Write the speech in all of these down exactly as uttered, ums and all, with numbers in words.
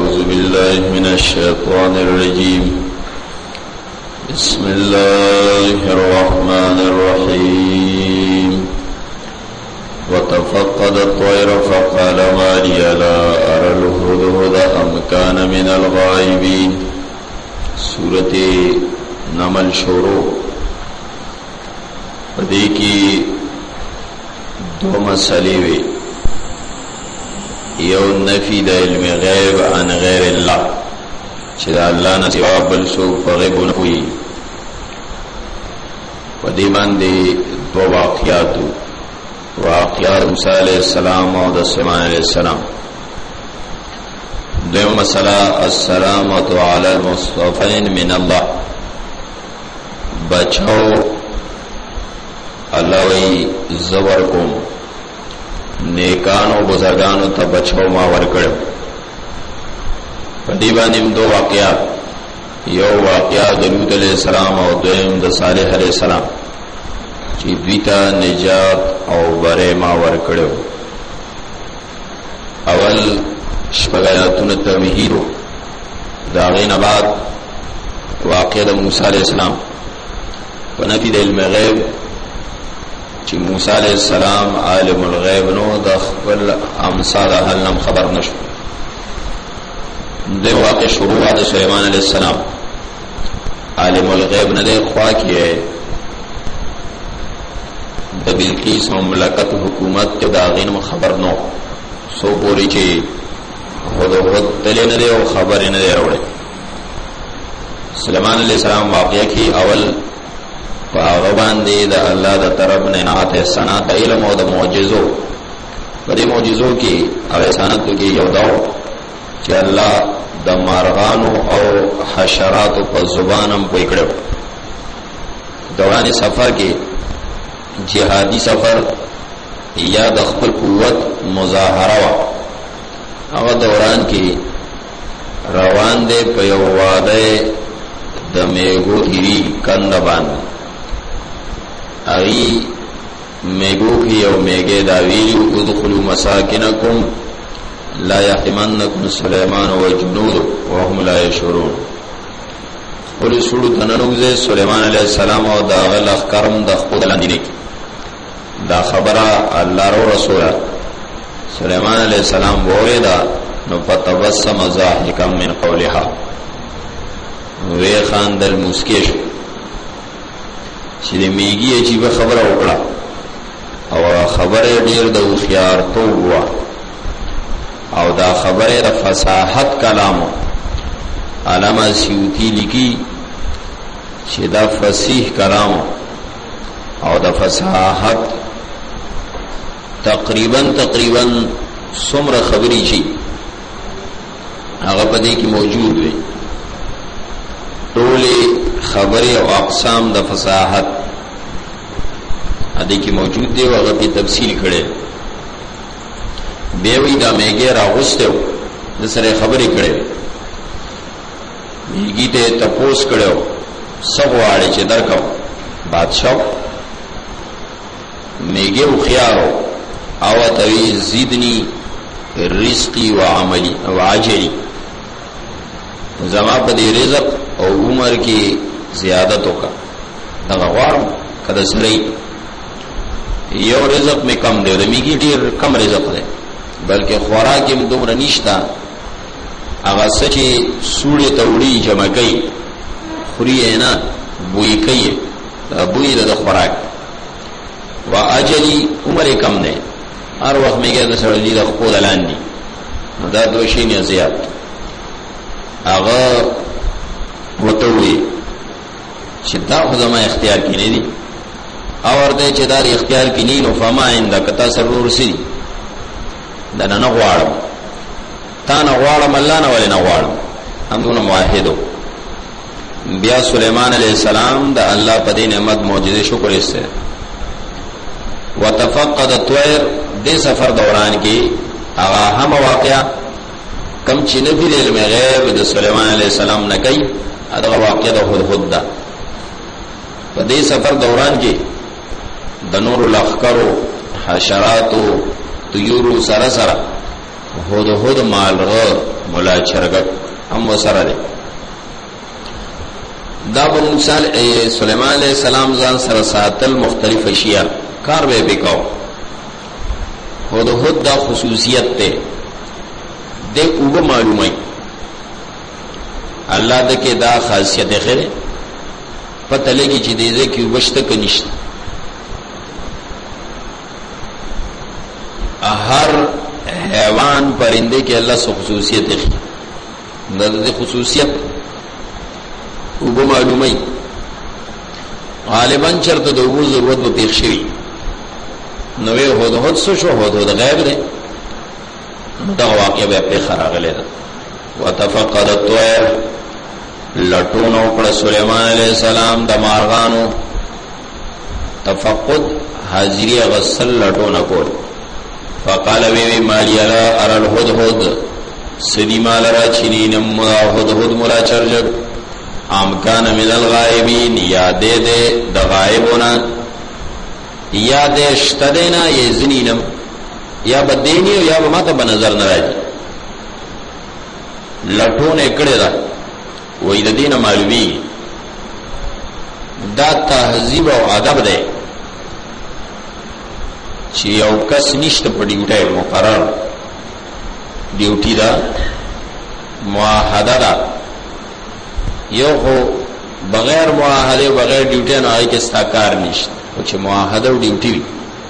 أعوذ بالله من الشيطان الرجيم بسم الله الرحمن الرحيم وتفقد الطير فقال ما لي لا أرى الهدهد أم كان من الغائبين سورة نمل شروع پدې کې دو مسلې وي یو نفی د علم غیب عن غیر الله چې د الله نه سوا بل څوک په غیب نه کوي په دې باندې دوه واقعات واقعات موسی علیہ السلام او د سليمان علیہ السلام دویم مسله السلامة علی المصطفین من الله بچاو الله وی زبر کوم نیکانو بزرگانو ته بچو ما ورکړو په دې باندې دو واقعات یو واقعا د لوط علیہ السلام او دویم د صالح علیہ السلام چې دویتا نجات او بره ما ورکړو اول شپږایاتونه توحید دا غینه بعد واقع د موسی علیہ السلام په نفي د علم غیب چې موسی علیہ السلام عالم الغیب نو د خپل امثال حل نم خبر نشو د واقع شروع د سليمان علیہ السلام عالم الغیب نه د خوا کې د بلقیس مملکت حکومت ته دا غین خبر نو سو پوری چې هدا هدا تل نه دی او خبر نه دی راوړي سليمان علیہ السلام واقع کې اول هغه باندې د الله د طرف نه نعت احسانات د علم او د معجزو په دې معجزو کې او احسانات کې یو دا چې الله د مارغانو او حشرات په زبانم پوي کړو دوران سفر کې جهادي سفر یا د خپل قوت مظاهره وا هغه دوران کې روان دي په یو واده د میګو هری کند باندې ای میگو کی او میگے دا ویلو ادخلوا مساکنکم لا یحتمنکم سلیمان و جنود وهم لا یشعرون پوری سوڑو تننوزے سلیمان علیہ السلام او دا غل اخکرم دا خود لاندینے کی دا خبرہ اللہ رو رسولا سلیمان علیہ السلام بورے دا نو فتبسم ضاحکا من قولها وی خاندل مسکیشو چې د میږي عجیب خبره وکړه او خبره ډیر د خيار توغه او دا خبره د فصاحت کلامو علامه سیوطی لیکي چې دا فصیح کلام او د فصاحت تقریبا تقریبا څومره خبري شي هغه په دې کې موجود وي ټولې خبره او اقسام د فصاحت ادي کې موجود دی هغه په تفصیل کړي به وی دا میګه راغسته د سره خبرې کړي میګی ته تپوس کړو سب واړي چې درکاو بادشاہ میګه خو خيارو او توي زیدنی رزقي و عملي او عاجلي زما په دې رزق او عمر کی زیادت ہوگا دغه غواړم کله سړی یو رزق می کم دی رمیږي ډیر کم رزق دی بلکې خوراک یې دومره نشتا هغه سچې سوړې ته وړي جمع کوي خوري نه بوې کوي بوې د خوراک وا اجلی عمر کم دی هر وخت میګه د سړی د خپل لاندې دا دوه شي نه زیات هغه وتوي چې دا خو زما اختیار کې نه دي او ورته چې دا اختیار کې نه نو فما عندك تصرف سي دا نه غواړم تا نه غواړم الله نه ولې نه غواړم همونه موحدو بیا سليمان عليه السلام دا الله په دې نعمت معجزه شکر ایسته وتفقد الطير دې سفر دوران کې هغه هم واقعا کم چې نبی علم غیب د سليمان عليه السلام نه کوي دا واقع د هدهد ده په دې سفر دوران کې د نور الاخکرو حشراتو طيور سره سره هود هود مالغه مولا چرګ هم وسره دي. دا بن موسی سليمان عليه السلام ځان سره ساتل مختلف اشیاء کار به وکاو. هود هود دا خصوصیت ته د اوبه معلومه الله د کې دا خاصیت خره پته لګي چې دې ځکه وبشته کنيشت. هر حیوان پرنده کې الله سو خصوصیت دی. دا د خصوصیت اوبه معلومه غالبا چرته د اوبو ضرورت به پیښ شي. نو یې هود هود سو شو هود هود غیب دی. دا واقعي به په خراغله ده. وتفقد الطير لټونو پر سليمان عليه السلام د مارغانو تفقد حاضری غسل لټونه کول. فقال وی مالی لا ارى الهدهد سدی مال را چنینم هدهد ملا چرجب امکان من الغائبین یاد دے د غائبونا یاد اشتدینا یہ زنینم یا بدینی یا بماتا بنظر نراجی لٹون اکڑی دا وی دا دین معلومی دا تحذیب و عدب دے چې یو کس نشته په ډیوټي مقرر ډیوټي دا معاهده دا یو خو بغیر معاهده بغیر ډیوټي نه آی کې استاکار نشته او چې معاهده او ډیوټي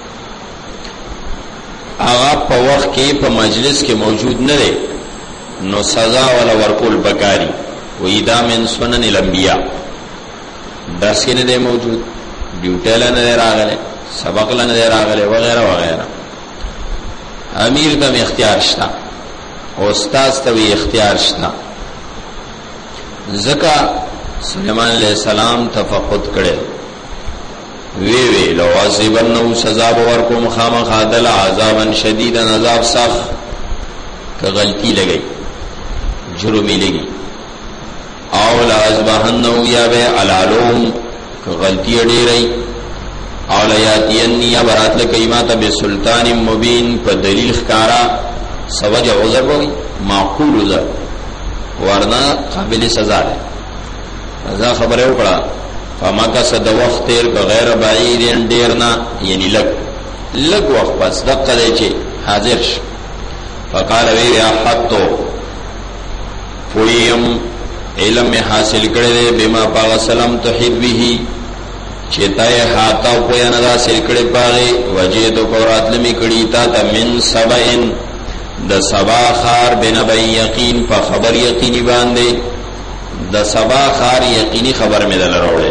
هغه په وخت کې په مجلس کې موجود نه دی نو سزا ولا ورکول بکاری و اذا من سنن الانبیاء درس کې نه دی موجود ډیوټي نه راغله سبق لنه راغله وغیرہ وغیرہ. امیر ته اختیار شتا استاد ته اختیار شتا. زکا سليمان علیہ السلام تفقد کړي وی وی لو عذبنه سزا ورکو مخامخ عدل عذابا شدیدا عذاب سخت که غلطی لګي جرمی لګي او لا عذبنه یا به علالوم که غلطی ډیرای اولیاتینی یا برات لکیمات بسلطان مبین پا دلیل خکارا سوجہ عذر بوئی معقول عذر ورنہ قابل سزا ہے. رضا خبر اکڑا فما کا صد وقت تیر کا غیر بعیدین دیرنا یعنی لگ لگ وقت پس دقا دے چے حاضر ش فقال ویر احطو پوئیم علم میں حاصل کردے بما پاغ سلم تحید بھی چیتای حاتاو پویا ندا سلکڑی پاغی وجیتو کورات لمی کڑی تا تا من سبعین دا سبا خار بنبئی یقین پا خبر یقینی باندے دا سبا خار یقینی خبر میں دل روڑے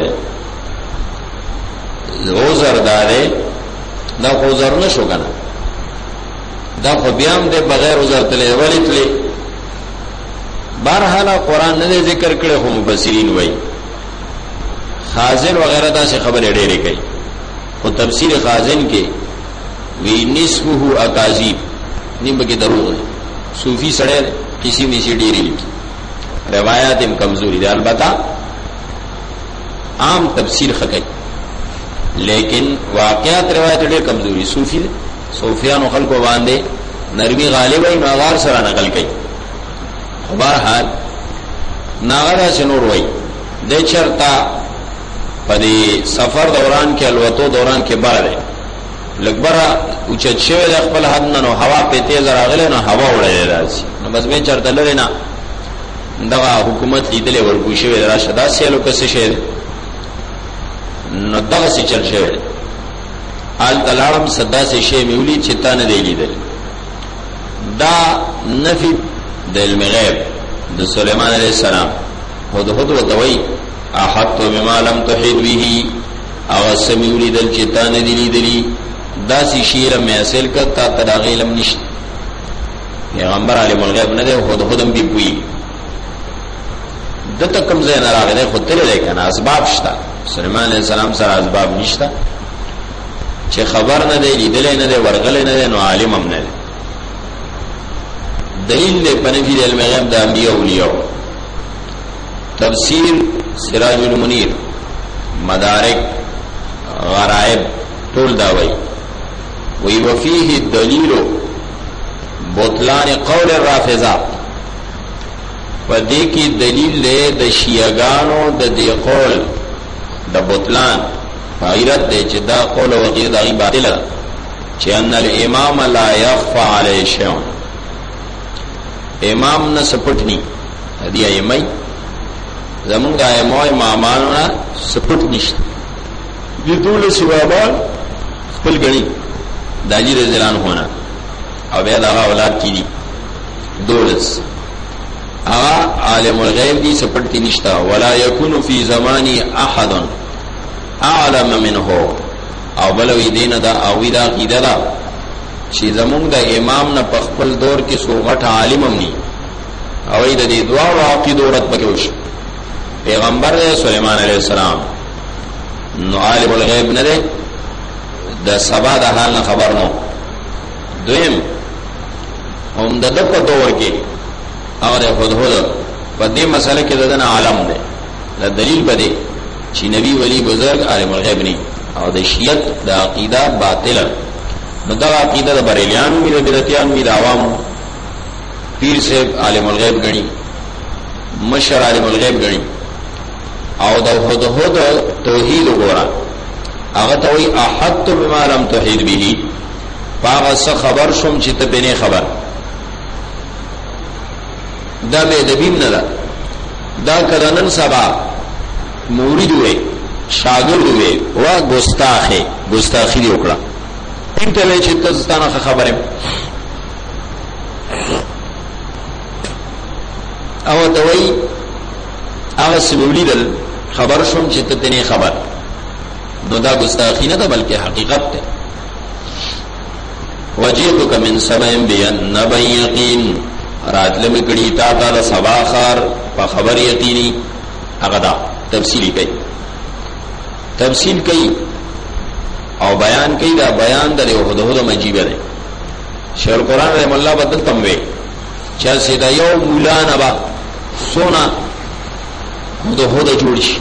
غوزر دارے دا غوزر نشو کنا دا خو بیام دے بغیر غوزر تلے ولی تلے بارحالا قرآن ندے ذکر کڑے خو مفسرین وئی خازن وغیرہ دا سے خبر ډېرې کوي خو تفسیر خازن کې وی نسبه اکاذیب نیم کې دروغ دی صوفی سره کسی نشي ډېرې لیکي روایت هم کمزوري دي البته عام تفسیر خکې لیکن واقعات روایت ډېر کمزوري صوفی صوفیانو خلکو باندې نرمي غالب وي ناغار سره نقل کوي خو بهرحال ناغار سره نور وي د چرتا پدی سفر دوران کې الوتو دوران کې بار دی لګبره اوچت شوی د خپل حد نو هوا په تیز راغله نو هوا وړي راځي نو بس به چرته لری نه دغه حکومت لیدلې ورکو شوی راشه دا سیلو کس شه نو دغه څه چل شوی آل تلارم صدا سے شی میولی چتا نه دی لیدل دا نفی د علم غیب د سليمان علیہ السلام هود هود وتوی احط بما لم تحيط به او سميولي دل چتا نه دی لیدلی دا سی شیر میں اصل کا تا تداغی علم نشت پیغمبر عالم الغیب نه ده هود هودم بی پوی دته کم زین راغله خود تل لیکن اسباب شتا سليمان علیہ السلام سره اسباب نشتا چې خبر نه دی لیدل نه دی ورغل نه دی نو عالم هم نه دی دلیل دې پنځه علم غیب د انبیاء اولیاء تفسیر سراج المنیر مدارک غرائب ټول دا وایي وی وفيه الدلیل بطلان قول الرافضه پدې کې دلیل دی د شیعاګانو د دې قول د بطلان غیرت دی چې دا قول او غیر دغه باطل ده چې ان الامام لا يخفى عليه شيء امام نه سپټنی دی ایمای زمونږ ایمای امامانو نه سپټ نشته دې ټول سوابان خپل غړي داجی رضی الله عنه ہونا او بیا دا اولاد کی دي دولس هغه عالم الغیب دي سپټتی نشتا ولا یکون فی زمانی احد اعلم منه او بلوی دین دا او دا عقیده دا چې زمونږ د امام نه په خپل دور کې سوغټ عالم هم ني او د دې دعا او عقیده رات پکوش پیغمبر سليمان علیہ السلام نو عالم الغیب نه ده د سبا د حال نه خبر نو دویم هم د دغه دور کې هغه هدهد په دې مسله کې دغه عالم ده د دلیل بده چې نبی ولی بزرگ عالم الغیب نه او د شیعت د عقیده باطله نو دا عقیده د بریلیان می د بدعتیان می د عوام پیر صاحب عالم الغیب غني مشر عالم الغیب غني او د هدهد توحید وګورا هغه ته وی احط بما لم تحید به هغه څه خبر شوم چې ته بنه خبر دا به د بیم نه دا کدنن سبا مورید وي شاګرد وي وا ګستاخه ګستاخی دی وکړه انته له چې تاسو ستانه خبره او ته وی هغه سمولیدل خبر شوم چې ته بنه خبر نو دا ګستاخی نه ده بلکې حقیقت ده وجئتک من سبع بنبأ یقین راتل مکړی تا تا سبا خار په خبر یقینی هغه دا تفصیلی کوي تفصیل کوي او بیان کوي دا بیان د هدهد مجیبه ده شیخ قرآن رحم الله بدل تموي چې سیدا یو مولانا با سونا هدهد جوړ شي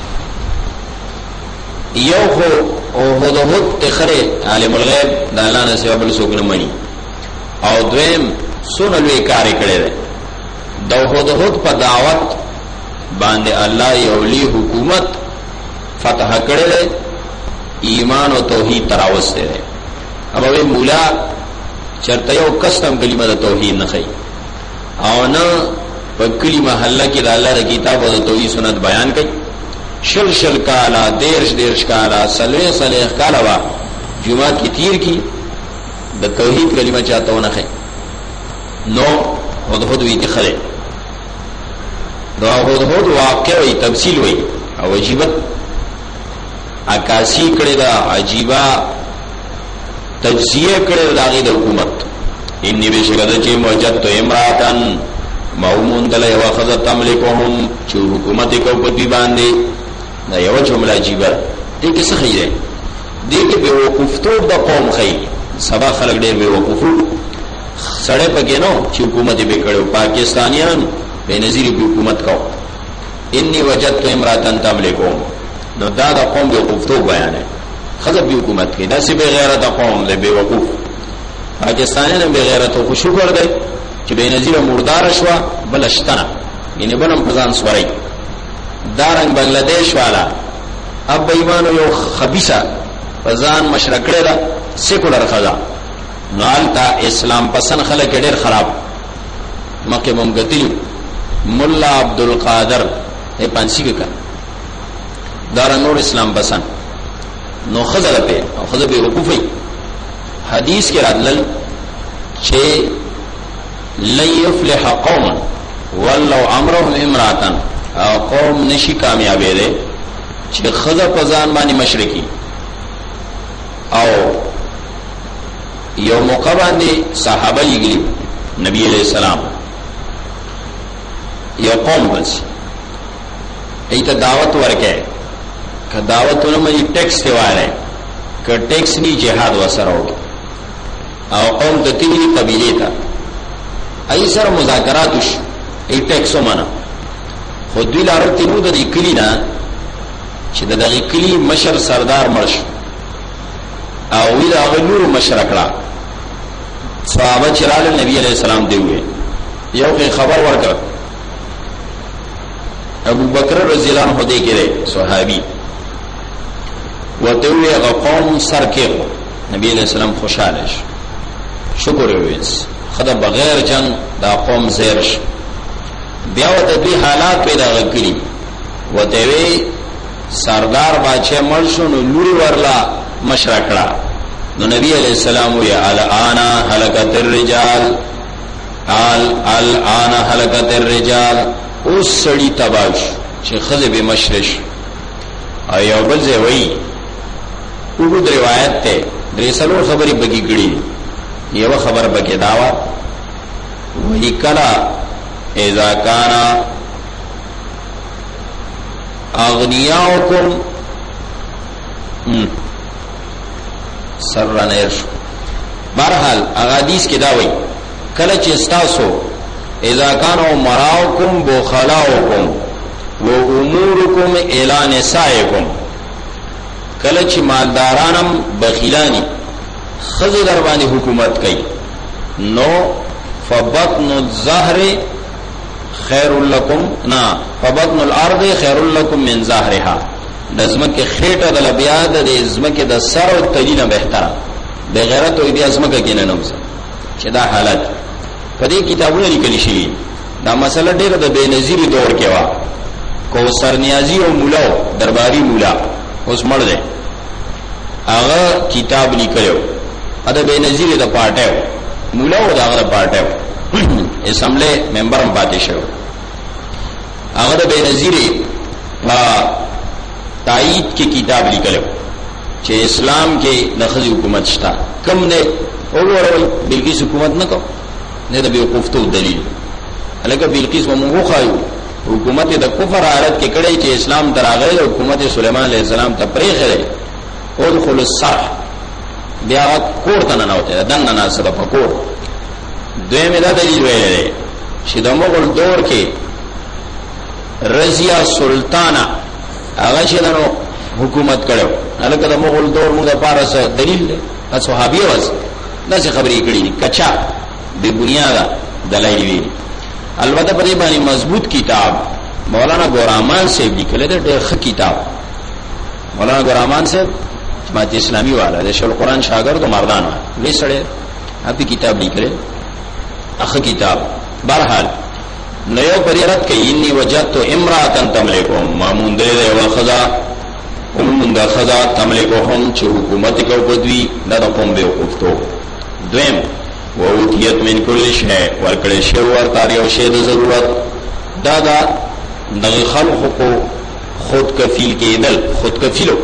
یو خو او هدهد تخره عالم الغیب د الله نه سوا بل څوک نه مانی او دویم سونه لوی کار کړی دی د هدهد په دعوت باندې الله یولی حکومت فتح کړی دی ایمان او توحید تراوسته دی اب وی مولا چرته یو کستم کلمه د توحید نه خي او نه په کلی محله کې د الله د کتاب او د توحید سنت بیان کوي شل شل کالا دیرش دیرش کالا سلوی سلیخ کالا وا جمعات کی تیر کی د توحید کلمه چاہتا ہونا خی نو هدهد وی تخره دو هدهد واقع وی تفصیل وی او عجیبت عکاسی کړی دا عجیبا تجزیه کړی دا غي د حکومت انی بشکره چې موجد تو امراتن مومون دل یو خذ تملکهم چې حکومت کو په دی باندې دا یو جمله عجیبه دې کې څه خیره دې کې به وقفتو د قوم خی سبا خلک ډېر به وقفو سړی پکې نو چې حکومت به کړو پاکستانیان به نظیر به حکومت کو انی وجدت امراتن تملکهم نو دا د قوم د وقفتو بیان ہے خذ به حکومت کې دا سی به غیرت قوم له به وقوف پاکستانیان به غیرت او شکر دی چې به نظیر مردار شوا بلشتنه ینه بنم فزان سوري دارنګ بنگلاديش والا اب ایمان یو خبيثه فزان مشرکړه دا سیکولر خدا نالتا اسلام پسند خلک ډېر خراب مکه ممګتی مولا عبد القادر ای پانسی کې دار نور اسلام پسند نو خزر په او خزر به وقوفي حدیث کې راتل چې لن يفلح قوم ولو امرهم امراتن او قوم نشي کامیابې ده چې خزر په ځان باندې مشرکی او یو موقع باندې صحابه یې نبی علیہ السلام یو قوم بس ایته دعوت ورکه که دعوتونه مې ټیکس دیواله که ټیکس نی جهاد وسره او قوم د تیری قبیله تا ای سره مذاکرات وش ای ټیکس ومنه خو دوی لاره تیرو د کلی نه چې د دغه کلی مشر سردار مرش او وی دا غنور مشر کړه صحابه چرال نبی علیہ السلام دی ہوئے یو کې خبر ورکړ ابو بکر رضی اللہ عنہ دې کړي صحابي وته وی قوم سر کې نبی علیہ السلام خوشاله شکر ویس خدا بغیر جنگ دا قوم زیرش بیا وته دې حالات پیدا کړی وته وی سردار باچه مرشو نو لوري ورلا مشرکړه نو نبی علیہ السلام وی الانا هلكت الرجال ال الانا هلكت الرجال اوس سړی تباش چې خزه به مشرش ایو بل ځای وی وګد روایت ته درې سلو خبرې بګی کړي یو خبر بګی داوا وی کلا اذا کان اغنیاؤکم سر نیر شو بہرحال اغادیث کی داوی کلچ استاسو اذا کانو مراؤکم بخلاؤکم و امورکم الى نسائکم کلچ مالدارانم بخیلانی خزی دربانی حکومت کئی نو فبطن الزہر خیر لکم نا فبطن الارض خیر لکم من ظاهرها دزمک خیټه د لبیا د دزمک د سر او تلینا بهتره بغیرت او بیا ازمک کې نه نوځه چې دا حالت په دې کتابونو لیکل شوی دا مسله ډیره د بېنظیری دور کې وا کوثر نیازی او مولا درباری مولا اوس مړ دی هغه کتاب لیکلو ا د بېنظیری د پارټه مولا او دا پارټه اسمبلی ممبر هم پاتې شو هغه د بېنظیری تایید کی کتاب لیکلو چې اسلام کې د خزي حکومت شته کم نه وګورئ بلقیس حکومت نه کو نه د بیوقوفتو دلیل الګا بلقیس موږ خایو حکومت د کفر حالت کې کړي چې اسلام دراغه او حکومت سليمان عليه السلام ته پرې غره او دخل الصح بیا کور ته نه نوته دنه ناسبه پکور دویمه دا دلیل ویلې چې د مغول دور کې رضیا سلطانه هغه چې نو حکومت کړو الکه د مغول دور موږ لپاره څه دلیل دی صحابي واس دا څه خبرې کړې کچا به بنیاده دلایل وی البته په دې باندې مضبوط کتاب مولانا ګورامان صاحب لیکل دی ډېر ښه کتاب مولانا ګورامان صاحب جماعت اسلامي والا د شیخ القرآن شاګرد مردان وې سره هغه کتاب لیکل اخ کتاب بهرحال نو پریرت کې انی وجدت امراتن تملکهم مامون دې او خدا ومن دا خدا تملکهم چې حکومت کو بدوی دا قوم به وقفتو دویم ووتیت من کل شی ورکړې شی ورته یو شی د ضرورت دا دا د خلق کو خود کفیل کېدل خود کفیلو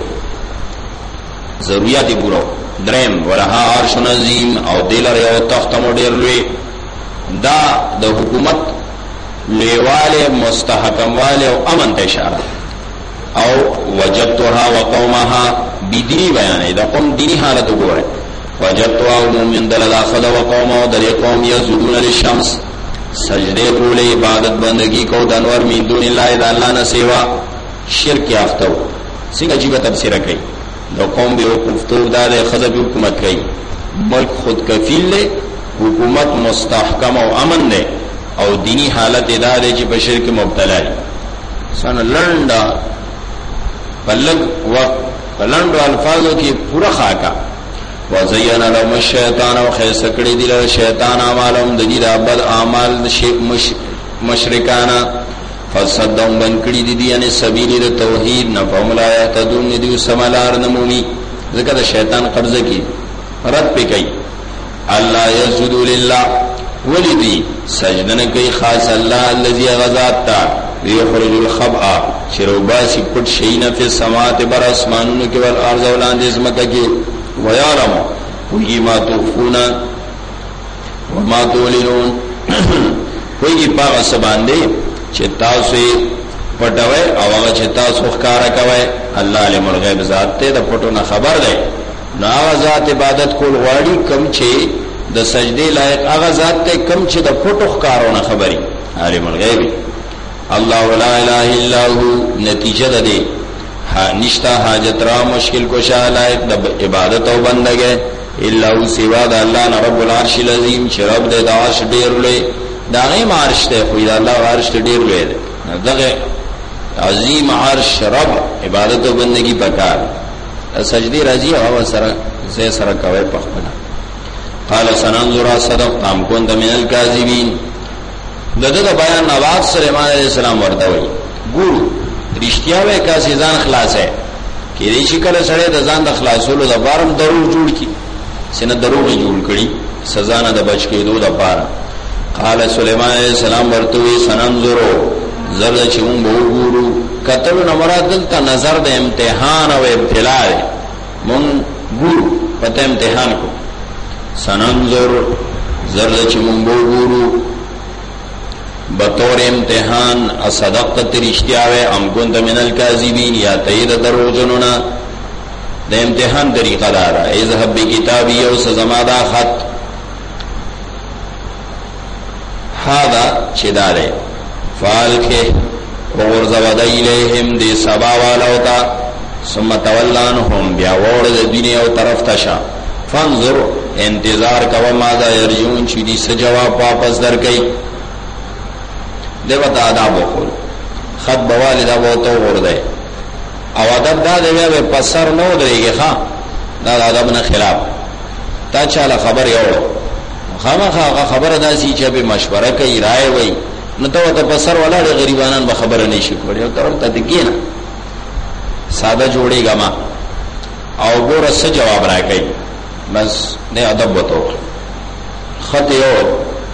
ضرورت پورو دریم ورها عرش عظیم او دلر یو تخت مډیر لوی دا د حکومت لیواله مستحکم والے او امن ته اشاره او وجدتها وقومها بدی بیان دا قوم دینی حالت وګوره وجدتها من دل اخذ وقومه در قوم یسجدون للشمس سجده کول عبادت بندگی کو د انور من دون الله د الله نه سیوا شرک یافتو څنګه عجیب تفسیر کوي دا قوم به وقفتو د خذ حکومت کوي ملک خود کفیل له حکومت مستحکم او امن نه او دینی حالت ادارے چې بشر کې مبتلا دي سن لنډا بلغ وقت بلندو الفاظو کې پورا خاکا وزین لهم الشیطان او خیس کړي دي له شیطان اعمالهم د دې بد اعمال مش مشرکانا فصدهم بن کړي دي یعنی سبیل توحید نه فملا یهتدون دي سملار نمومي ځکه د شیطان قبضه کی رد پې کوي الله یسجد لله ولدی سجدن کوي خاص الله الذي غزات تا یخرج الخبأ شروباسی پټ شینا فی السماوات بر اسمانونو کې ول ارض ولان دې زمکه کې ويعلم وی ما تخفون وما تعلنون وی په سبان دې چې تاسو پټوي او هغه چې تاسو ښکارا کوي الله علم الغیب ذات ته د پټو نه خبر ده نو ذات عبادت کول غواړي کم چې د سجدي لایق هغه ذات ته کم چې د پټو ښکارونه خبري عالم الغیب الله لا اله الا هو نتیجه ده دې ها نشتا حاجت را مشکل کوشا لایق د عبادت او بندګي الا هو سوا د الله نه رب العرش العظیم چې رب د عرش ډیر لوی دا غیم عرش ته خو د الله عرش ډیر لوی دی دغه عظیم عرش رب عبادت او بندگی پکار سجدی راځي او سره زه سره کوي په خپل قال سننظر صدق تام كنت من الكاذبين دغه بیان نواب سليمان عليه السلام ورته وي ګورو رښتیا وای کا ځان خلاصه کې دې شکل سره د ځان د خلاصولو د بارم درو جوړ کی سینه دروغ جوړ کړي سزا نه د بچ کېدو د پاره قال سليمان عليه السلام ورته وي سننظر زرد چې مونږ وګورو کتل نو مراد دلته نظر د امتحان او ابتلا مونږ ګورو پته امتحان کو سننظر زرد چې مونږ وګورو بطور امتحان اصدقت رشتیاوے ام کنت من الكاذبین یا تید دروجنونا دا امتحان طریقہ دارا اذهب بکتابی او سزمادا خط هذا چدارے فالکه وغرزود الیہم دی سبا والاوتا ثم تولانهم بیا وورد دینی او طرف تشا فانظر انتظار کوا ماذا یرجون چی دی سجواب واپس در کئی دیو تا آداب وخول خط بوالد ابوتو غرده او ادب دا دیو پسر نو دریگی خواہ دا ادب نا خلاف تا چالا خبر یوڑو خواہ خواہ خبر دا سی چا پی مشورہ کئی رائے وی نتو تا پسر والا دی غریبانان با خبر نیشی کوڑی او کرو تا دگی نا سادہ جوڑی گا ما او گو رس جواب رائے کئی بس دی ادب بتو خط یوڑ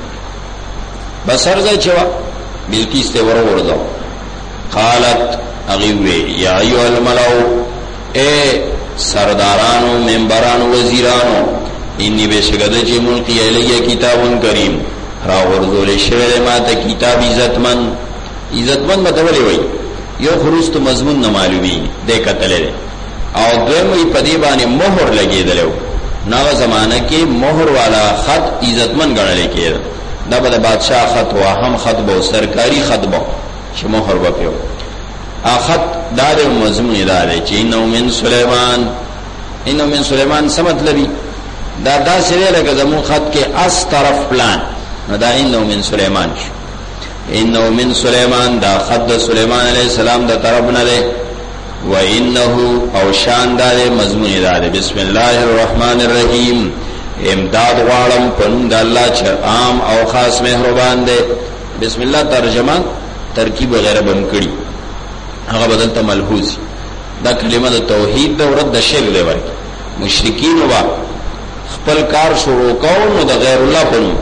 بسر زی چوا بلکیس تے ورو ورزو قالت اغیوے یا ایوہ الملو اے سردارانو ممبرانو وزیرانو انی بے شکد چی ملقی علیہ کتاب کریم را ورزو لے شعر ماتا کتاب عزتمن عزتمن متولی وی یو خروست مضمون نمالوی دے قتلے دے او دویموی پدیبانی مہر لگی دلیو ناغ زمانہ کے مہر والا خط عزتمن گڑھلے کے دا دا با دا بادشاہ خط و اهم خط با سرکاری خط با چه مہر با پیو آ خط دا دا مضمون دا دا چه انہو من سلیمان انہو من سلیمان سمت لبی دا دا سرے لگا زمون خط کے اس طرف پلان دا انہو من سلیمان چه انہو من سلیمان دا خط دا سلیمان علیہ السلام دا طرف ندے و انہو او شان دا دا مضمون دا دا بسم اللہ الرحمن الرحیم امداد غالم پنون دا اللہ چه عام او خاص مہربان دے بسم اللہ ترجمہ ترکیب وغیرہ بمکڑی اگا بدلتا ملحوظ دا کلمہ دا توحید دا ورد دا شرک دے ورکی مشرکین و خپل کار شروع کون دا غیر اللہ پنون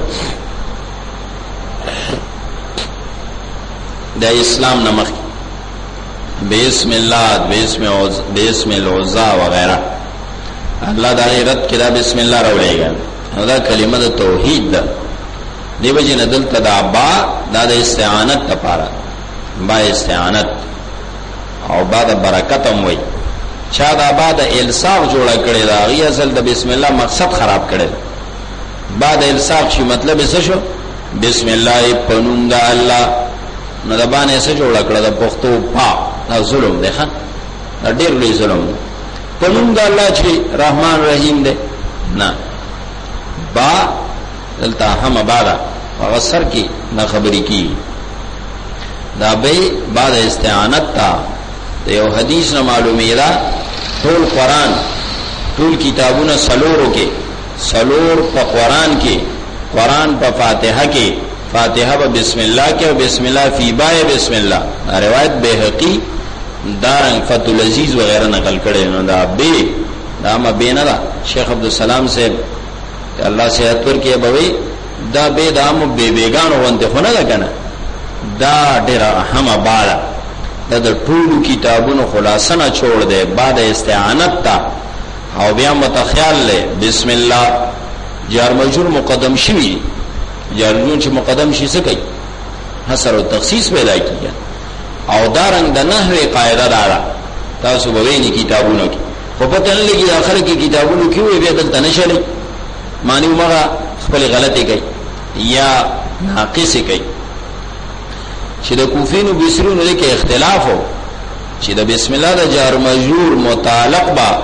دا اسلام نمخ بسم اللہ بسم العزا وغیرہ اللہ دا غیرت کدا بسم اللہ روڑے گا دا کلمہ دا توحید دا دیو جی ندل تا با دا دا استعانت تا پارا با استعانت او با دا برکتم وی چا دا با دا الصاق جوڑا کرے دا غی اصل دا بسم اللہ مقصد خراب کرے با دا الصاق چی مطلب ایسا شو بسم اللہ پنون دا اللہ ندبان ایسا جوڑا کرے دا پختو پا دا ظلم دے خان دا دیر لی ظلم دے پنون دا اللہ چی رحمان رحیم دے نا با دلتا ہم بادا وغسر کی نا خبری کی دا بے بعد استعانت تا دیو حدیث نا معلومی دا طول قرآن طول کتابون سلورو کے سلور پا قرآن کے قرآن پا فاتحہ کے فاتحہ پا بسم اللہ کے و بسم اللہ فی بائے بسم اللہ روایت بے حقی دارنگ فتح العزیز وغیرہ نقل کرے دا بے دا ما بے ندا شیخ عبدالسلام سے اللہ سے اتور کیا بوئی دا بے دا ما بے بیگانو وانتے خونا دا کنا دا دیرا ہم بالا دا دا طول کتابون خلاصنا چھوڑ دے بعد استعانت تا او بیا متخیال لے بسم اللہ جار مجور مقدم شوی جار مجور چھ مقدم شی سکی حسر و تخصیص پیدا کیا او دارنگ دا نحوی قائدہ دارا تاسو بوینی کتابونو کی خو پتن لگی آخر کی کتابونو کیوئی بیدلتا نشلی معنی مغا خپل غلطی کئی یا ناقصی کئی چی دا کوفینو بسرونو لکی اختلاف ہو چی دا بسم اللہ دا جار مجرور متعلق با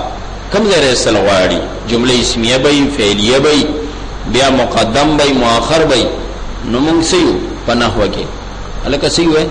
کم ځای رسل غواړي جمله اسمیه به فعلیه به بیا مقدم به مؤخر به نو موږ سيو په نحوه کې الکه سيو ہے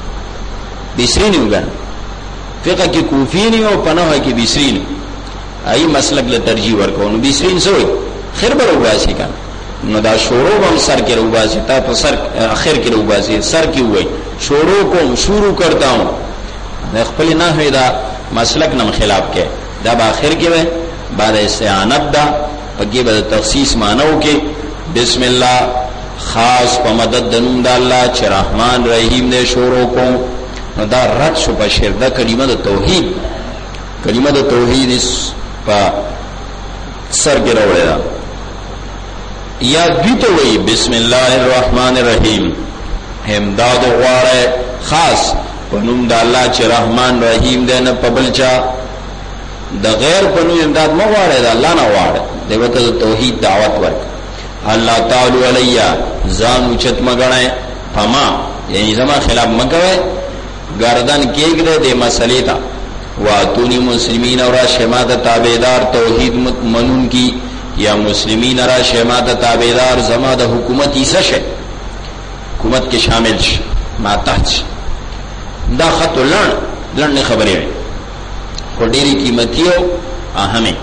بصری نه وګڼه فقہ کې کوفی نه او په نحوه کې بصری نه ای مسلک له ترجیح ورکو نو بصری سوې خیر به وباسي کنه نو دا شروع هم سر کې وباسي تا په سر اخر کې وباسي سر کې وای شروع کوم شروع کرتا ہوں خپل نحوه دا مسلک نم خلاف کې دا با اخر کې وای بعد استعانت دا پکې به تخصیص مانو کې بسم الله خاص په مدد د نوم د الله چې رحمان رحیم دې شروع کوم نو دا رد شو په شعر دا کلمه د توحید کلمه د توحید په سر کې راوړل دا یا بیت وی بسم الله الرحمن الرحیم امداد غواړي خاص په نوم د الله چې رحمان رحیم دې نه پبلچا د غیر په نوم امداد مو غواړي دا الله نه غواړي دغه توحید دعوت ورک الله تعالی علیا ځان اوچت مګنه فما یعنی زما خلاف مګوي گردن کېګره دې مسلې تا واتونی مسلمین اور شماد تابعدار توحید منون کی یا مسلمین را شماد تابعدار زما د حکومت ایسه شه حکومت کې شامل شه ما تحت دا خط لړ لړ خبرې کو ډېری قیمتي او اهمه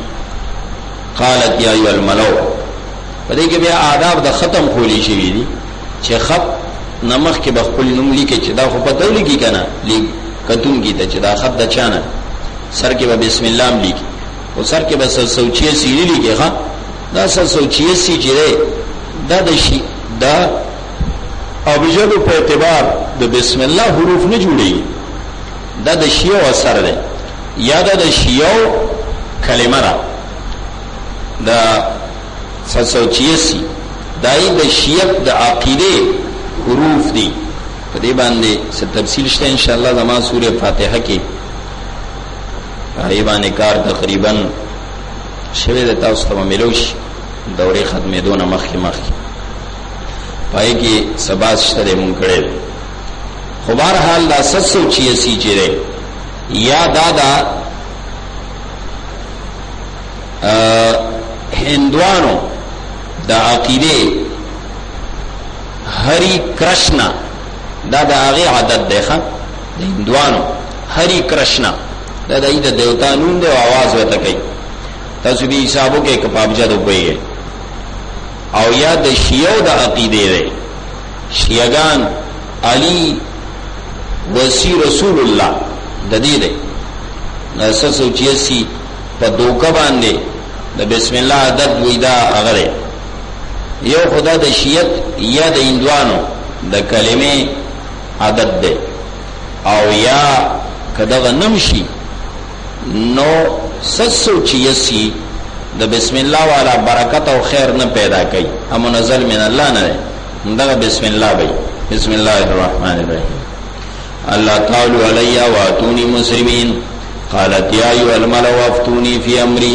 قالت یا ایو الملو پدې کې بیا آداب د ختم خولی شي دي چې خط نمخ کې بخپل نوم لیکي چې دا خو پته لګي کنه لیک کتون کی ته چې دا خط د چانه سر کې به بسم الله لیکي او سر کې به سوچي سی لیکي ښا دا سوچي سی چې دا د شي دا ابجد په اعتبار د بسم الله حروف نه جوړي دا د شیو اثر دی یا دا د شیو کلمه را دا سوچي سی دای د شیعه د عقیده حروف دی په دې باندې څه تفصیل شته ان شاء الله زما سوره فاتحه کې پای باندې کار تقریبا شوه د تاسو ته ملوش دورې ختمې دونه مخکې مخکې پای کې سبا شته مونږ کړل خو بهر حال دا ستاسو چی سی چیرې یا دادا هندوانو دا عقیده ہری کرشنا دا دا آغی عادت دیکھا دا ہندوانو ہری کرشنا دا دا اید دیوتا نون دے و آواز ویتا کئی تاسو دی حسابو کے کپاب جادو کوئی ہے او یا دا شیعو دا عقیدے دے شیعگان علی وسی رسول اللہ دا دی دے نسا سو چیسی پا دوکا باندے دا بسم اللہ عدد ویدہ اغرے یو خدا د شیعت یا د هندوانو د کلمې عادت ده او یا کداغه نمشي نو سسو چیسی د بسم الله والا برکت او خیر نه پیدا کوي هم نزل من الله نه دغه بسم الله بي بسم الله الرحمن الرحیم الله تعالی علیا واتونی مسلمین قالت یا ایها الملأ افتونی فی امری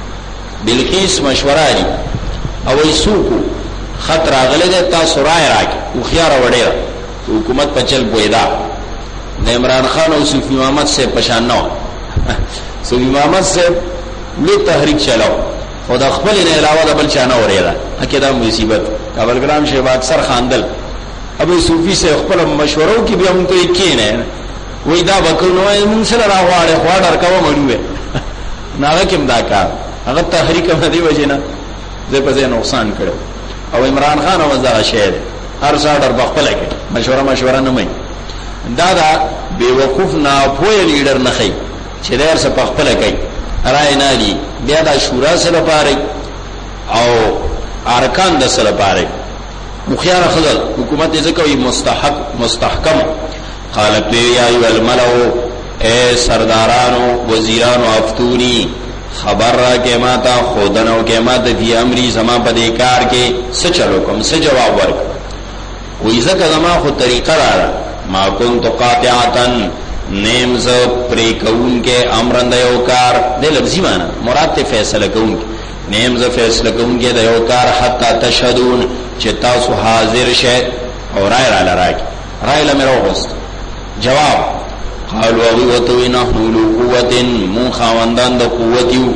بلقیس مشوره دی او ایسوکو خط راغله ده تاسو رائے راکی او خیار وڑیر حکومت پچل بویدا عمران خان او صوفی محمد سے پشان نو صوفی محمد سے لو تحریک چلاو خود خپل نه علاوه د بل چانه وریدا حقیقت مصیبت کابل ګرام شیخ اکثر خاندل ابو صوفی سے خپل مشورو کی بیا مونږ ته کینه وای دا وکړو موږ سره راغواړې خوا ډر کوم مړوي ناغه کوم دا کار هغه تحریک هم دی وجنه زه په نقصان کړو او عمران خان او زغه شهر هر څاډر بخپل کې مشوره مشوره نه مې دا دا بیوقوف نه پوهه لیډر نه خي چې دار څه بخپل کوي رائے نه دي بیا د شورا سره پاره او ارکان د سره پاره مخيار خلل حکومت یې کوي مستحق مستحکم قالت یا ایو الملأ اے سردارانو وزیرانو افتونی خبر را کے ماتا خودنو کے ماتا فی امری زما پا دیکار کے سچلو کم سجواب ورک ویزا زما خود طریقہ را ما کنت قاطعاتا نیمز پریکون کے امرن دیوکار دے لفظی مانا مراد تے فیصلہ کون کے نیمز فیصلہ کون کے دیوکار حتی تشہدون چتاسو حاضر شے اور رائے را لرائے رائے لمیرو غست جواب قالوا وتوي نحن لو قوه من خواندان د قوتيو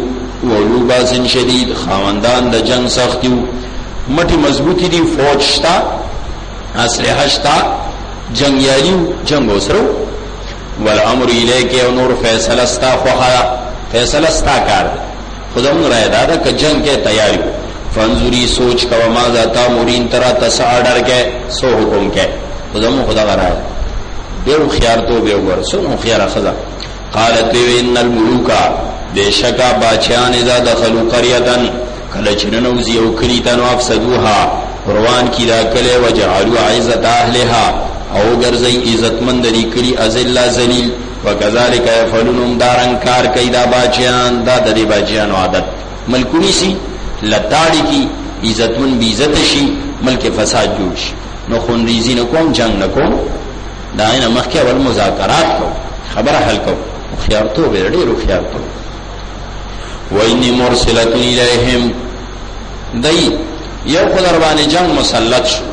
وولو باس شدید خاوندان د جنگ سختیو مټي مضبوطی دی فوج شتا اسلحه شتا جنگیالیو جنگ وسرو والامر الیک او نور فیصله ستا خوخه فیصله ستا کار خودمون رائے دادا کہ جنگ کے تیاری فانظری سوچ کا وما ذاتا مرین ترا تسع ڈر کے سو حکم کے خودمون خدا کا رائے بیو خیار تو بیو ور سنو خیار خدا قالت ان الملوکا بے شکا باچیان اذا دخلوا قرية کله چننو زیو کلیتن وافسدوها روان کی دا کله وجعلوا عزت اهلها او ګرځي عزتمند دي کړي ازل ذلیل وکذالک یفعلون دارن کار کیدا باچیان دا د دې باچیان عادت ملکونی سی لتاړي کی عزتمن بی عزت شي ملک فساد جوړ شي نو خون ریزی نو کوم جنگ نو کوم دا نه مخکې ول مذاکرات کو خبره حل کو خيار تو به ډېر خيار تو وإني مرسلة إليهم دای یو خدای باندې جنگ مسلط شو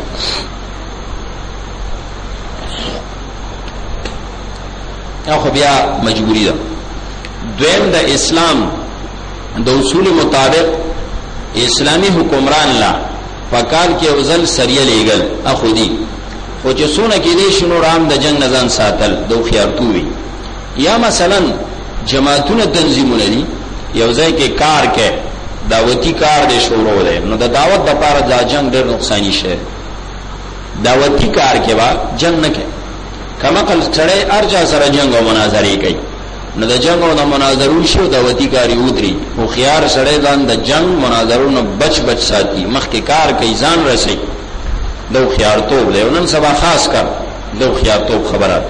اخو بیا مجبوری ده دویم د اسلام د اصول مطابق اسلامی حکمران لا فکال کې اوزل سریه لېګل اخو دی خو چې سونه کې دې شنو رام د جنگ نزان ساتل دو خيارتو وي یا مثلا جماعتونه تنظیمونه دي یو ځای کې کار کې دعوتی کار دې شروع دی نو د دعوت د پاره د جنگ ډېر نقصانی شي دعوتی کار کې وا جنگ نه کې کما کل سره ارجا سره جنگ او مناظره کوي نو د جنگ او د مناظرو شو دعوتی کاری ودري خو خيار سره ځان د جنگ مناظرو نه بچ بچ ساتي مخکې کار کوي ځان رسي دو خيار توب له نن سبا خاص کر دو خيار توب خبره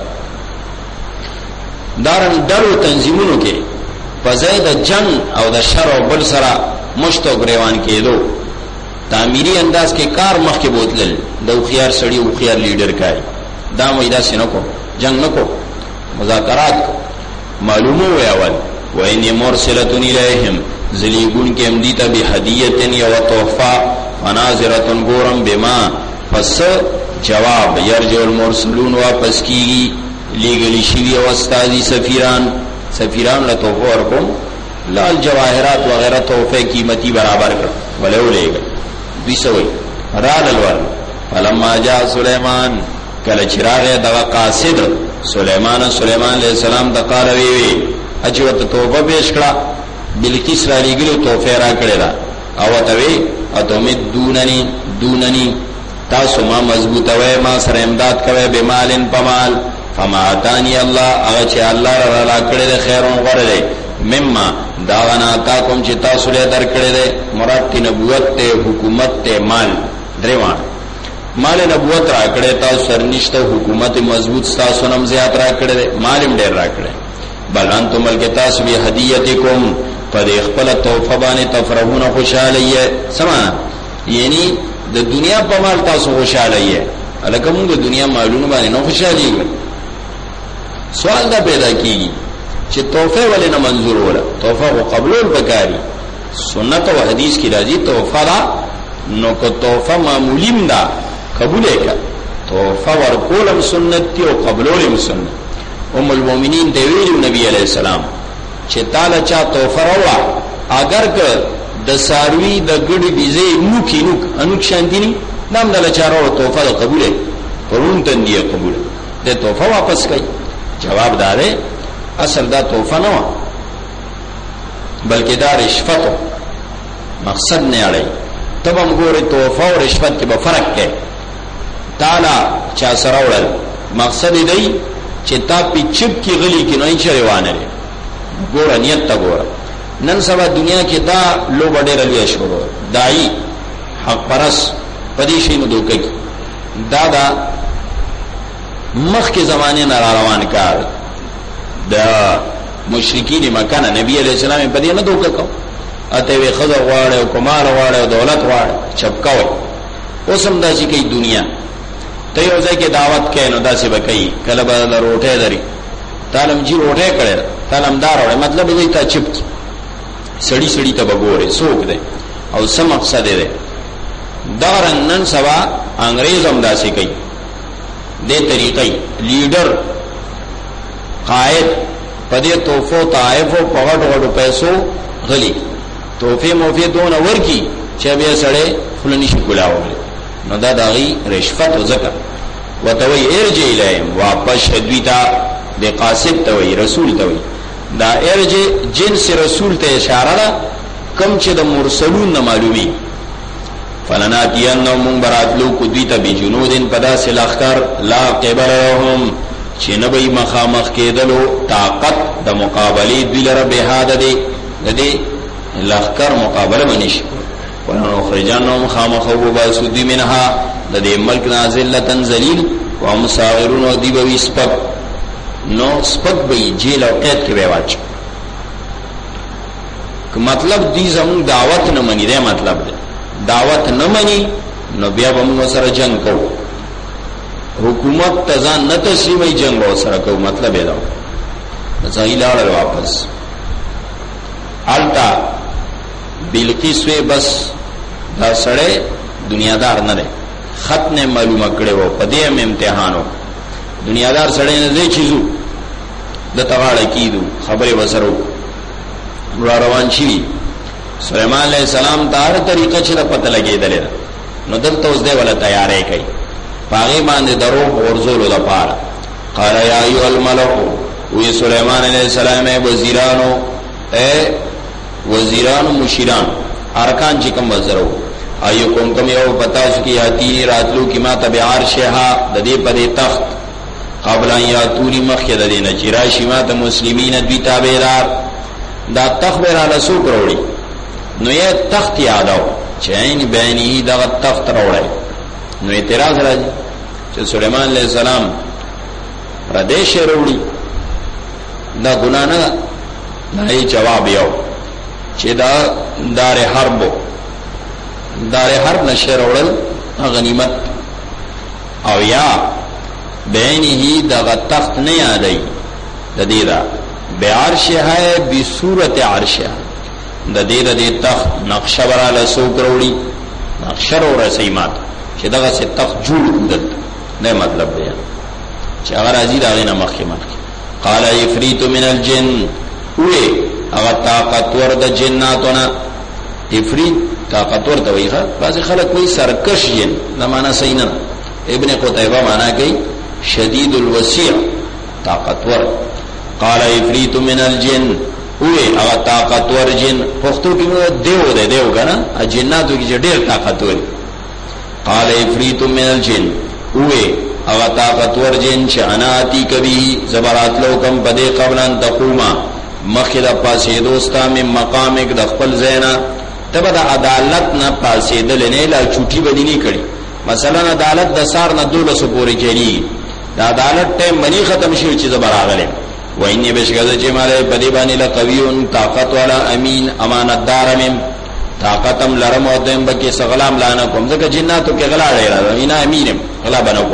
دارن ډلو تنظیمونو کې فزید جنگ او د شر او بل سره مشتو غریوان کېدو تعمیری انداز کې کار مخکې بوتلل د خيار سړی او خيار لیډر کای دا مېدا سينو کو جنگ نکو مذاکرات کو معلومه وی اول وإني مرسلة إليهم زلیگون کې امدیتا بهدیه یا تحفه مناظره غورم بما پس جواب يرجو المرسلون واپس کیږي لګلی شي او استادی سفیران سفیران له توفه ورکوم لال جواهرات وغیرہ توفه قیمتي برابر کړ ولو لګ بیسوي رال الور فلما جاء سليمان کله چراغ دوا قاصد سليمان سليمان عليه السلام د قال وی وی اجوت توبه پیش کړه بلقیس را لګلو توفه را کړه او ته وی اتمد دونني دونني تاسو ما مضبوطه وای ما سره امداد کوي به مالن پمال فما اتانی الله هغه چې الله را را کړی خیرون غره مما داغنا تا کوم چې تاسو له در کړی دی مراد تی نبوت ته حکومت ته مال دروان مال نبوت را کړی تاسو سرنشته حکومت مضبوط تاسو نم زیات را کړی دی مالم ډیر را کړی بل انتم ملک تاسو به هدیتکم پر خپل توفه باندې تفرحون خوشاله یې سما یعنی د دنیا په مال تاسو خوشاله یې الکه موږ د دنیا مالونو باندې نه خوشاله یو سوال دا پیدا کیږي چې توفه ولې نه منظور ولا توفه او قبول بکاری سنت او حدیث کی راځي توفه دا نو کو توفه معمولیم دا قبول کا توفه ورکولم سنت او قبولم سنت ام المؤمنین دی ویلو نبی علیہ السلام چې تعالی چا توفه وروا اگر که د ساروی د ګډ بيزي نو کې نو انو شاندینی نام دل چارو توفه قبول پرون تندی قبول د توفه واپس کړي جواب دارے اصل دا توفه نو بلکې دا رشوت مقصد نه اړي تب هم ګوره توفه او رشوت کې به فرق کې تعالی چا سره وړل مقصد دی چې تا په چپ کې غلي کې نه چي روانه لري ګوره نیت تا ګوره نن سبا دنیا کې دا لو بډېر لوي شروع دای حق پرس پدې شي نو دوکې دا دا مخ کے زمانے نہ روان کار دا مشرکین مکه نبی علیہ السلام په دې نه دوکه کو اته وی خزر غواړي او کمال غواړي او دولت غواړي چپکاوي اوسم دا چې کی دنیا ته یو ځای کې دعوت کین نو دا څه وکي کله به روټه دري تعلم جی روټه کړي تعلم دار وړي مطلب دې ته چپ سړی سړی ته وګوره سوق دی او سم مقصد دی دارن نن سبا انګريز هم دا څه کوي دے طریقی لیڈر قائد پدے توفو طائفو پغڑ غڑو پیسو غلی توفه موفه دون ورکی چې بیا سړی خپل نشي کولاوله نو دا دغه رشوت وزکه وتوي ارجع اليهم واپس شدویتا د قاصد توي رسول توي دا ارجع جنس رسول ته اشاره ده کم چې د مرسلون معلومي فلناتینهم من براتلو کو دیتا بجنودن پدا سلاخکر لا قبلهم چې نبی مخامخ کېدلو طاقت د مقابله بلره بهاده دي د دې لخر مقابله منشي ولنو خرجانهم خامخو باسودی منها د دې ملک نازلتن ذلیل و مساغرون و دی بوی سپک نو سپک بی جیل او قید کې واچ که مطلب دی زمون دعوت نه منی دی مطلب دی دعوت نه منی نو بیا به موږ سره جنگ کوو حکومت تزان نه تسلیمي جنگ و سره کوو مطلب دی دا ځای لاړ واپس التا بلقیس وی بس دا سړی دنیادار نه دی خط نه معلومه کړي وو په دې هم امتحانو دنیادار سړی نه دی چیزو د تغاړه کیدو خبره وسرو را روان شي سليمان عليه السلام ته هر طریقه چې پته لګیدل نو دلته اوس دی ولا تیارې کوي پاغي باندې درو ورزول د پاره قال يا ايها الملك وي سليمان عليه السلام وزیرانو اے وزیرانو مشیران ارکان چې کوم وزرو ایو کوم کوم یو پتا شو کی آتی راتلو کی ما تبع عرشها د دې په تخت قبل ان یاتونی مخید دینه چې راشي ما ته مسلمین دوی تابعدار دا تخت را لسو کروڑی نو یې تخت یادو چې عین بینی دا تخت راوړی نو اعتراض راځي چې سليمان عليه السلام پردیش وروړي دا ګنا نه نه جواب یو چې دا دار حرب دار حرب نشه وروړل غنیمت او یا بینه دا تخت نه یادای د دې دا بعرشه ہے بصورت عرشه د دې د تخت نقشه وراله سو کروڑی نقشه ور سیمات چې دغه څه تخت جوړ کړل نه مطلب دی چې هغه راځي دا نه مخکې مخکې قال افریت من الجن وې هغه طاقتور د جناتونه افریت طاقتور ته وایي بعض خلک وایي سرکش جن نه معنا صحیح نه ابن قتيبه معنا کوي شدید الوسیع طاقتور قال افریت من الجن وې هغه طاقتور جن پښتو کې دیو دی دیو کنه جناتو کې ډېر طاقتور قال افریت من الجن وې هغه طاقتور جن چې اناتی کبي زبرات لو کم بده قبل ان تقوما مخید پاسې دوستا می مقامک د خپل زینا تبه د عدالت نه پاسې دل نه لا چوټي بدینی کړي مثلا عدالت د سار نه دولسو پورې کړي د عدالت ټیم منی ختم شي چې زبراغله ویني بشګه چې مالې بدی باندې لا قویون طاقت والا امین امانتدار مم طاقتم لرم او دیم بکی سغلام لانا کوم ځکه جناتو کې غلا لري اینا امینم غلا بنکو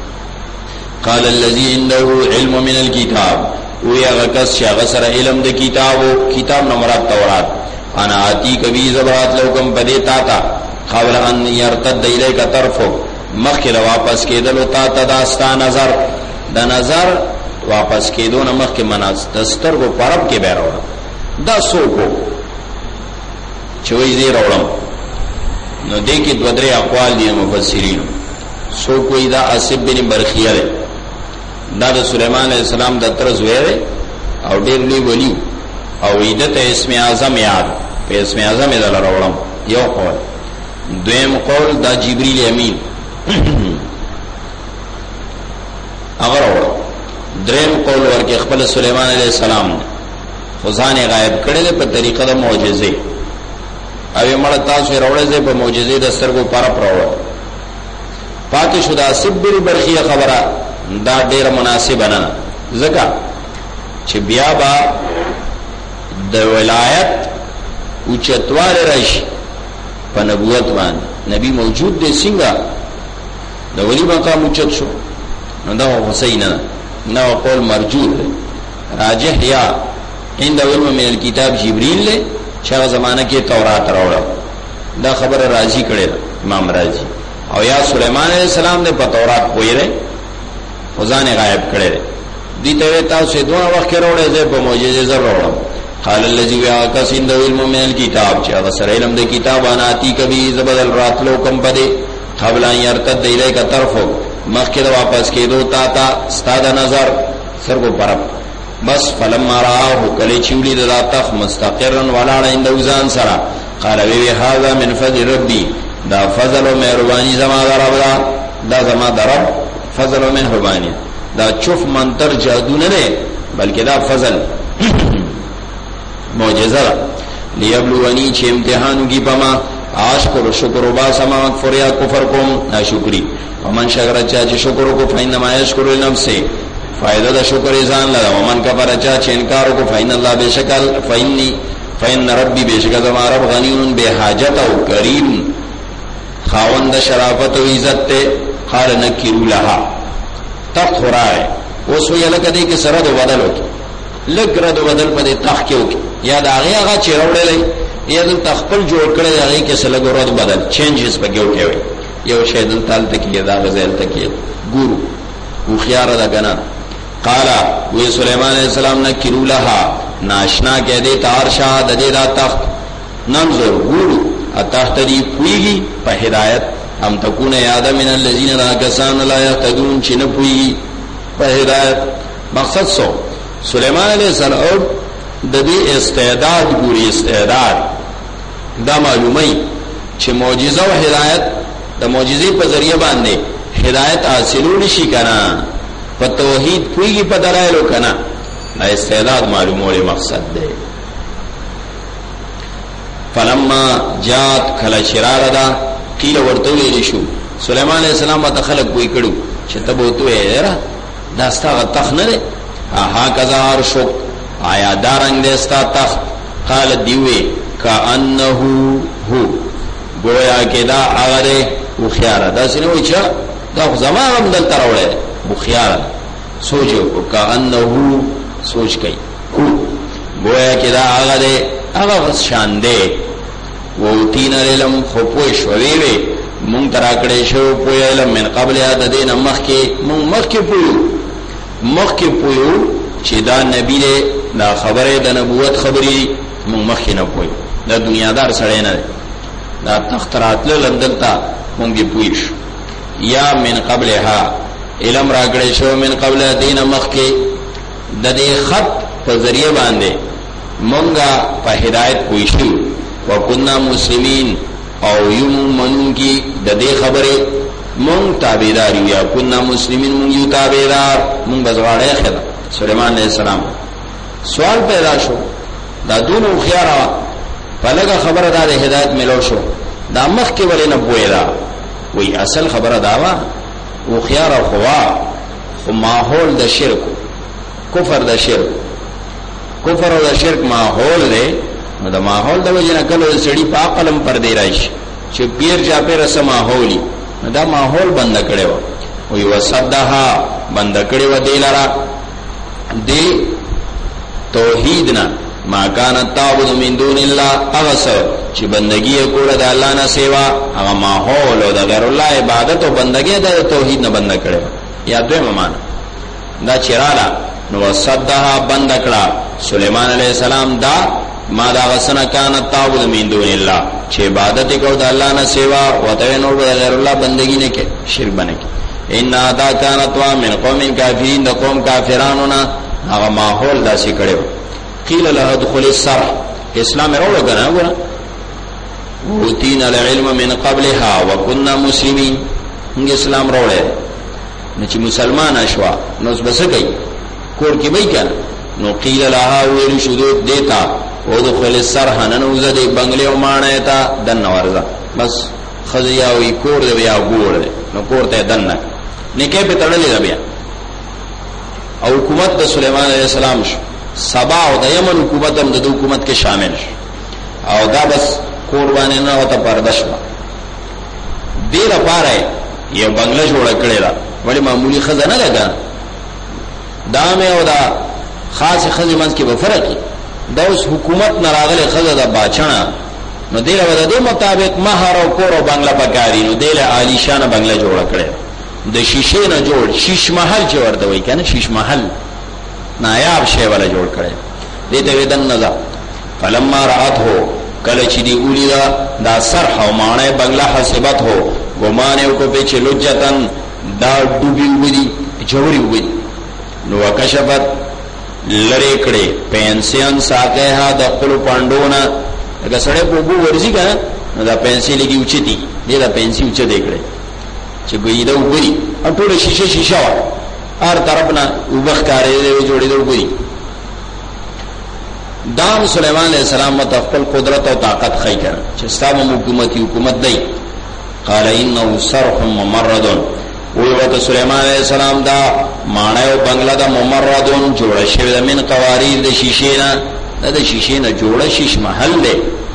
قال الذي عنده علم من الكتاب ويا غکس شاغ سره علم د کتابو کتاب نو مراد تورات انا اتی کبي زبرات لوکم بدی تا تا قبل ان يرتد اليك طرفه مخکله واپس کېدل او تا تداستا نظر د نظر واپس کېدو نه مخکې مناس دسترګو پرب کې بیرو دا سوکو چوي دې راوړم نو دې کې دوه درې اقوال دي مفسرین سو کوئی دا اسب بن برخیه ده دا د سليمان عليه السلام د تر زویره او ډېر لوی ولی او ایدته اسم اعظم یاد په اسم اعظم یې دل راوړم یو قول دویم قول دا جبرئیل امین هغه راوړم دریم قول ورکه خپل سليمان عليه السلام خدای غایب کړل په طریقه د معجزه او مړه تاسو راوړې په معجزې د سترګو پر پراوړ پاتې شو دا سبل برخیه خبره دا ډیره مناسبه نه ځکه چې بیا با د ولایت او چتوار راشي په نبوت باندې نبی موجود دی څنګه د ولی مقام اوچت شو نو دا حسین نه قول مرجوح راجح یا عند علم من الكتاب جبريل له چا زمانہ کې تورات راوړل دا خبره راضی کړي امام راضی او یا سليمان عليه السلام نے په تورات پویره خدای غایب کړي دي ته تاسو دوه وخت راوړل زه په معجزه زر راوړم قال الذي يعكس عند علم من الكتاب چې هغه سره علم د کتاب انا اتی کبي زبدل راتلو کم پدې قبل ان يرتد الیک طرفو مخکې واپس کېدو تا تا ستاد نظر سرګو پرب بس فلما راه کله چولی د تخ مستقرا ولاړ عند وزان سره قال وی هذا من فضل ربي دا فضل او مهرباني زما رب دا دا زما رب فضل او مهرباني دا چوف منتر جادو نه نه بلکې دا فضل معجزہ لیبلونی چې امتحان کی پما اشکر شکر وبا سما مغفر یا کفر کوم ناشکری ومن شکر چا چې شکر کو فینما یشکر لنفسه فائدہ دا شکر ځان لرا ومن کفر چا چې انکار کو فین الله بشکل فینی فین ربی بشکل زما رب غنی به حاجت او کریم خاوند شرافت او عزت ته قال نکروا لها تخرای اوس ویل کدی کې سره د بدل وکي لګره د بدل په تخ کې وکي یا دا هغه هغه چې وروړلې یا د تخپل جوړ کړي هغه کې سره لګره د بدل چینجز په کې وکي یو شی د تل تکي دا غزل تکي ګورو خو خيار دا کنه قال وی سليمان عليه السلام نکروا لها ناشنا کې دې تار شاه د دې دا تخت ننظر ګورو اتهتدي پويږي په هدايت هم تكون یاد من الذين راكسان لا يهتدون چې نه پويږي په هدايت مقصد سو سليمان عليه السلام د دې استعداد ګوري استعداد دا معلومي چې معجزه او هدايت د معجزې په ذریعہ باندې هدايت حاصلول شي کنه په توحید پويږي په دلایل کنه دا استعداد معلومول مقصد دی فلما جات کله شرار دا قیل ورته ویل شو سليمان عليه السلام ته خلق کوئی کړو چې ته بوته یې را دا ستاسو تخ نه دی ها کذا ارشو آیا دارنګ دې ستا تخ قال دیوی کانه هو گویا کې دا هغه خو خيار دا سينه وي چې دا زمانه هم دلته راوړل خو خيار سوچو کانه سوچ کوي گویا کې دا هغه هغه شان دی ووتین علم خو پوه شوې وي مونږ ترا کړې شو په علم من قبل هدا دین مخکې مونږ مخکې پوه مخکې پوه چې دا نبی له دا خبره د نبوت خبري مونږ مخکې نه پوه دا دنیادار سره نه دا تخترات له لندلتا مونږ پوه شو یا من قبلها علم را کړې شو من قبل دین مخکې د دې خط په ذریعہ باندې مونږه په هدایت کوی شو وکنا مسلمین او یم منون کی د دې خبره مونږ تابعدار یو کنا مسلمین مونږ یو تابعدار مونږ بزواړې خدا سليمان عليه السلام سوال پیدا شو دا دونو خيارا پلګه خبره دا د هدایت ملو شو دا مخ کې ولې نه بویلا وی اصل خبره دا وا او خيارا خوا خو ماحول د شرک کفر د شرک کفر او د شرک ماحول دی نو د ماحول د وجه نه کله سړی په عقلم پر دی راشي چې پیر جا په رسم ماحولي نو دا ماحول بند کړي وو وي وصدها بند کړي و دی لرا دی توحیدنا ما کان تعبد من دون الله اغس چې بندگی کوله د الله نه سیوا هغه ماحول او د غیر الله عبادت او بندگی د توحید نه بند کړي یا دوی معنا دا چراله نو وصدها بند کړه سليمان عليه السلام دا ما دا غسنا کانت تعبد من دون الله چې عبادت کو د الله نه سیوا وته نو غیر الله بندگی نه کې شرک باندې کې ان ادا کانت وا من قوم کافرین د قوم کافرانو نه هغه ماحول داسې کړو قیل له ادخل الصرح اسلام وروړه کنه وره وتینا العلم من قبلها وكنا مسلمین موږ اسلام وروړه نو چې مسلمان اشوا نو بس کوي کور کې وای کنه نو قیل لها ویل شذوت دیتا ودخل الصرح ننوزه دی بنگله او مانه تا دن ورزه بس خزیا وی کور دی بیا ګور نو کور ته دن نه کې په تړلې بیا او حکومت د سليمان عليه السلام شو سبا او د یمن حکومت هم د حکومت کې شامل شو او دا بس قربانه نه وته پردش وا ډیر پاره یو بنگله جوړ کړی دا ولی معمولی خزانه لګا دا مې او دا خاص خدمت کې به فرق دا اوس حکومت نه راغله خزه د باچنه نو دیله د دې مطابق مہر او کور او بنگلا پکاري نو دیله عالی شانه بنگلا جوړ کړي د شیشې نه جوړ شیش محل چې ورته وای کنه شیش محل نایاب شی ولا جوړ کړي دې ته ودن نه فلما رات هو کله چې دی اولی دا دا سرح او مانه بنگلا حسبت هو ګمان یو کو په چلوجتن دا ډوبي وګدي جوړي وګدي نو وکشفت لری کړي پنسیان ساکه ها د خپل پاندونه هغه سره په وګو ورځي کنه نو دا پنسي لګي اوچتي دې دا پنسي اوچ دی کړي چې ګوي دا وګدي ټول شیشه شیشه هر طرفنا وبخ کارې دی جوړي دی وګدي دام سلیمان علیہ السلام متخفل قدرت و طاقت خی کر چستاب حکومتی حکومت دی قال انه صرح ممرد ویوت سلیمان علیہ السلام دا معنی و بنگلا دا ممردون جوڑا شوی دا من قواریر دا شیشینا دا دا شیشینا جوڑا شیش محل دے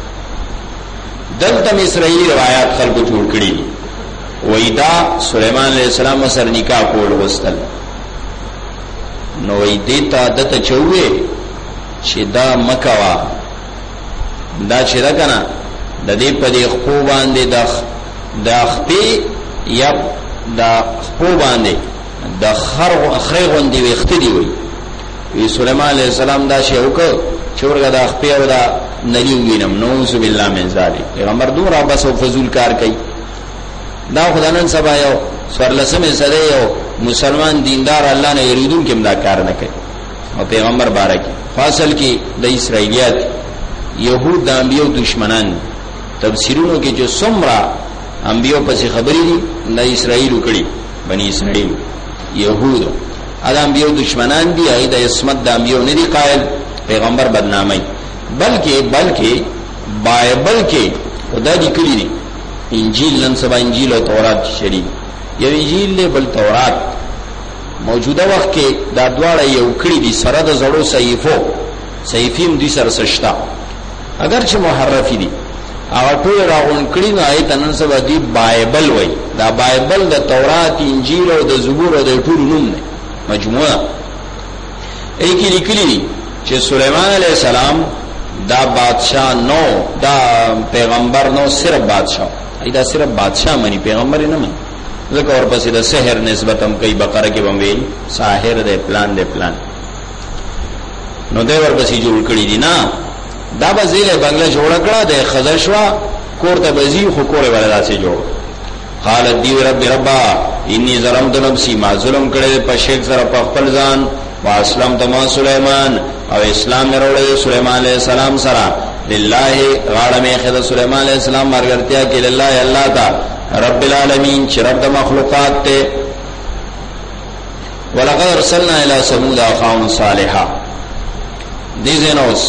دلتا مصرعی روایات خلق جوڑ کری ویدا سلیمان علیہ السلام سر نکاح کول غستل نو ویدیتا دتا چوئے چې دا مکوا دا چې دا کنه د دې په دې خپو باندې د د خپې یا د خپو باندې د خر اخره غوندې وخت دی وي وی سليمان عليه السلام دا شی وکړ چې ورګه د خپې او د نلی وینم نوذ بالله من ذلک پیغمبر دوه بس او فزول کار کوي دا خدانن سبا یو سورلسمه سره یو مسلمان دیندار الله نه یریدون کې دا کار نه کوي او پیغمبر بارک فاصل کی د اسرائیلیات یهود د انبیو دشمنان تفسیرونو کې جو سمرا انبیو پسې خبرې دي د اسرائیل کړي بنی اسرائیل یهود ا انبیو دشمنان دي اې د اسمت د انبیو نه دي قائل پیغمبر بدنامي بلکې بلکې بایبل کې خدا دې کړی دي انجیل نن سبا انجیل او تورات شری یو انجیل له بل تورات موجوده وخت کې دا دواړه یو کړي دي سره د زړو صحیفو صحیفیم دي سره سشتا اگر چې محرف دي هغه ټول راغون کړي نه آیت نن سبا دی بایبل وای دا بایبل د تورات انجیل او د زبور او د ټول نوم نه مجموعه ای کې لیکلي چې سليمان علیه السلام دا بادشاہ نو دا پیغمبر نو صرف بادشاہ ای دا صرف بادشاہ منی پیغمبر نه منی ذکر اور پس دا سحر نسبت ہم کئی بقرہ کی بمویل ساحر دے پلان دے پلان نو دے ور پسی جوڑ کری دی نا دا با زیل بنگلہ جوڑا کرا دے خزشوا کورتا بزی خکور والا دا سے جوڑ قالت دیو رب ربا انی ظلمت نفسی ما ظلم کرے دے پشیک سر پخپل زان و اسلام تما سلیمان او اسلام میں روڑے دے سلیمان علیہ السلام سرا للہ غاڑا میں خدا سلیمان علیہ السلام مارگرتیا کہ للہ اللہ تا رب العالمین چھ رب دا مخلوقات تے وَلَقَدْ ارْسَلْنَا إِلَى ثَمُودَ أَخَاهُمْ صَالِحًا دیزنوس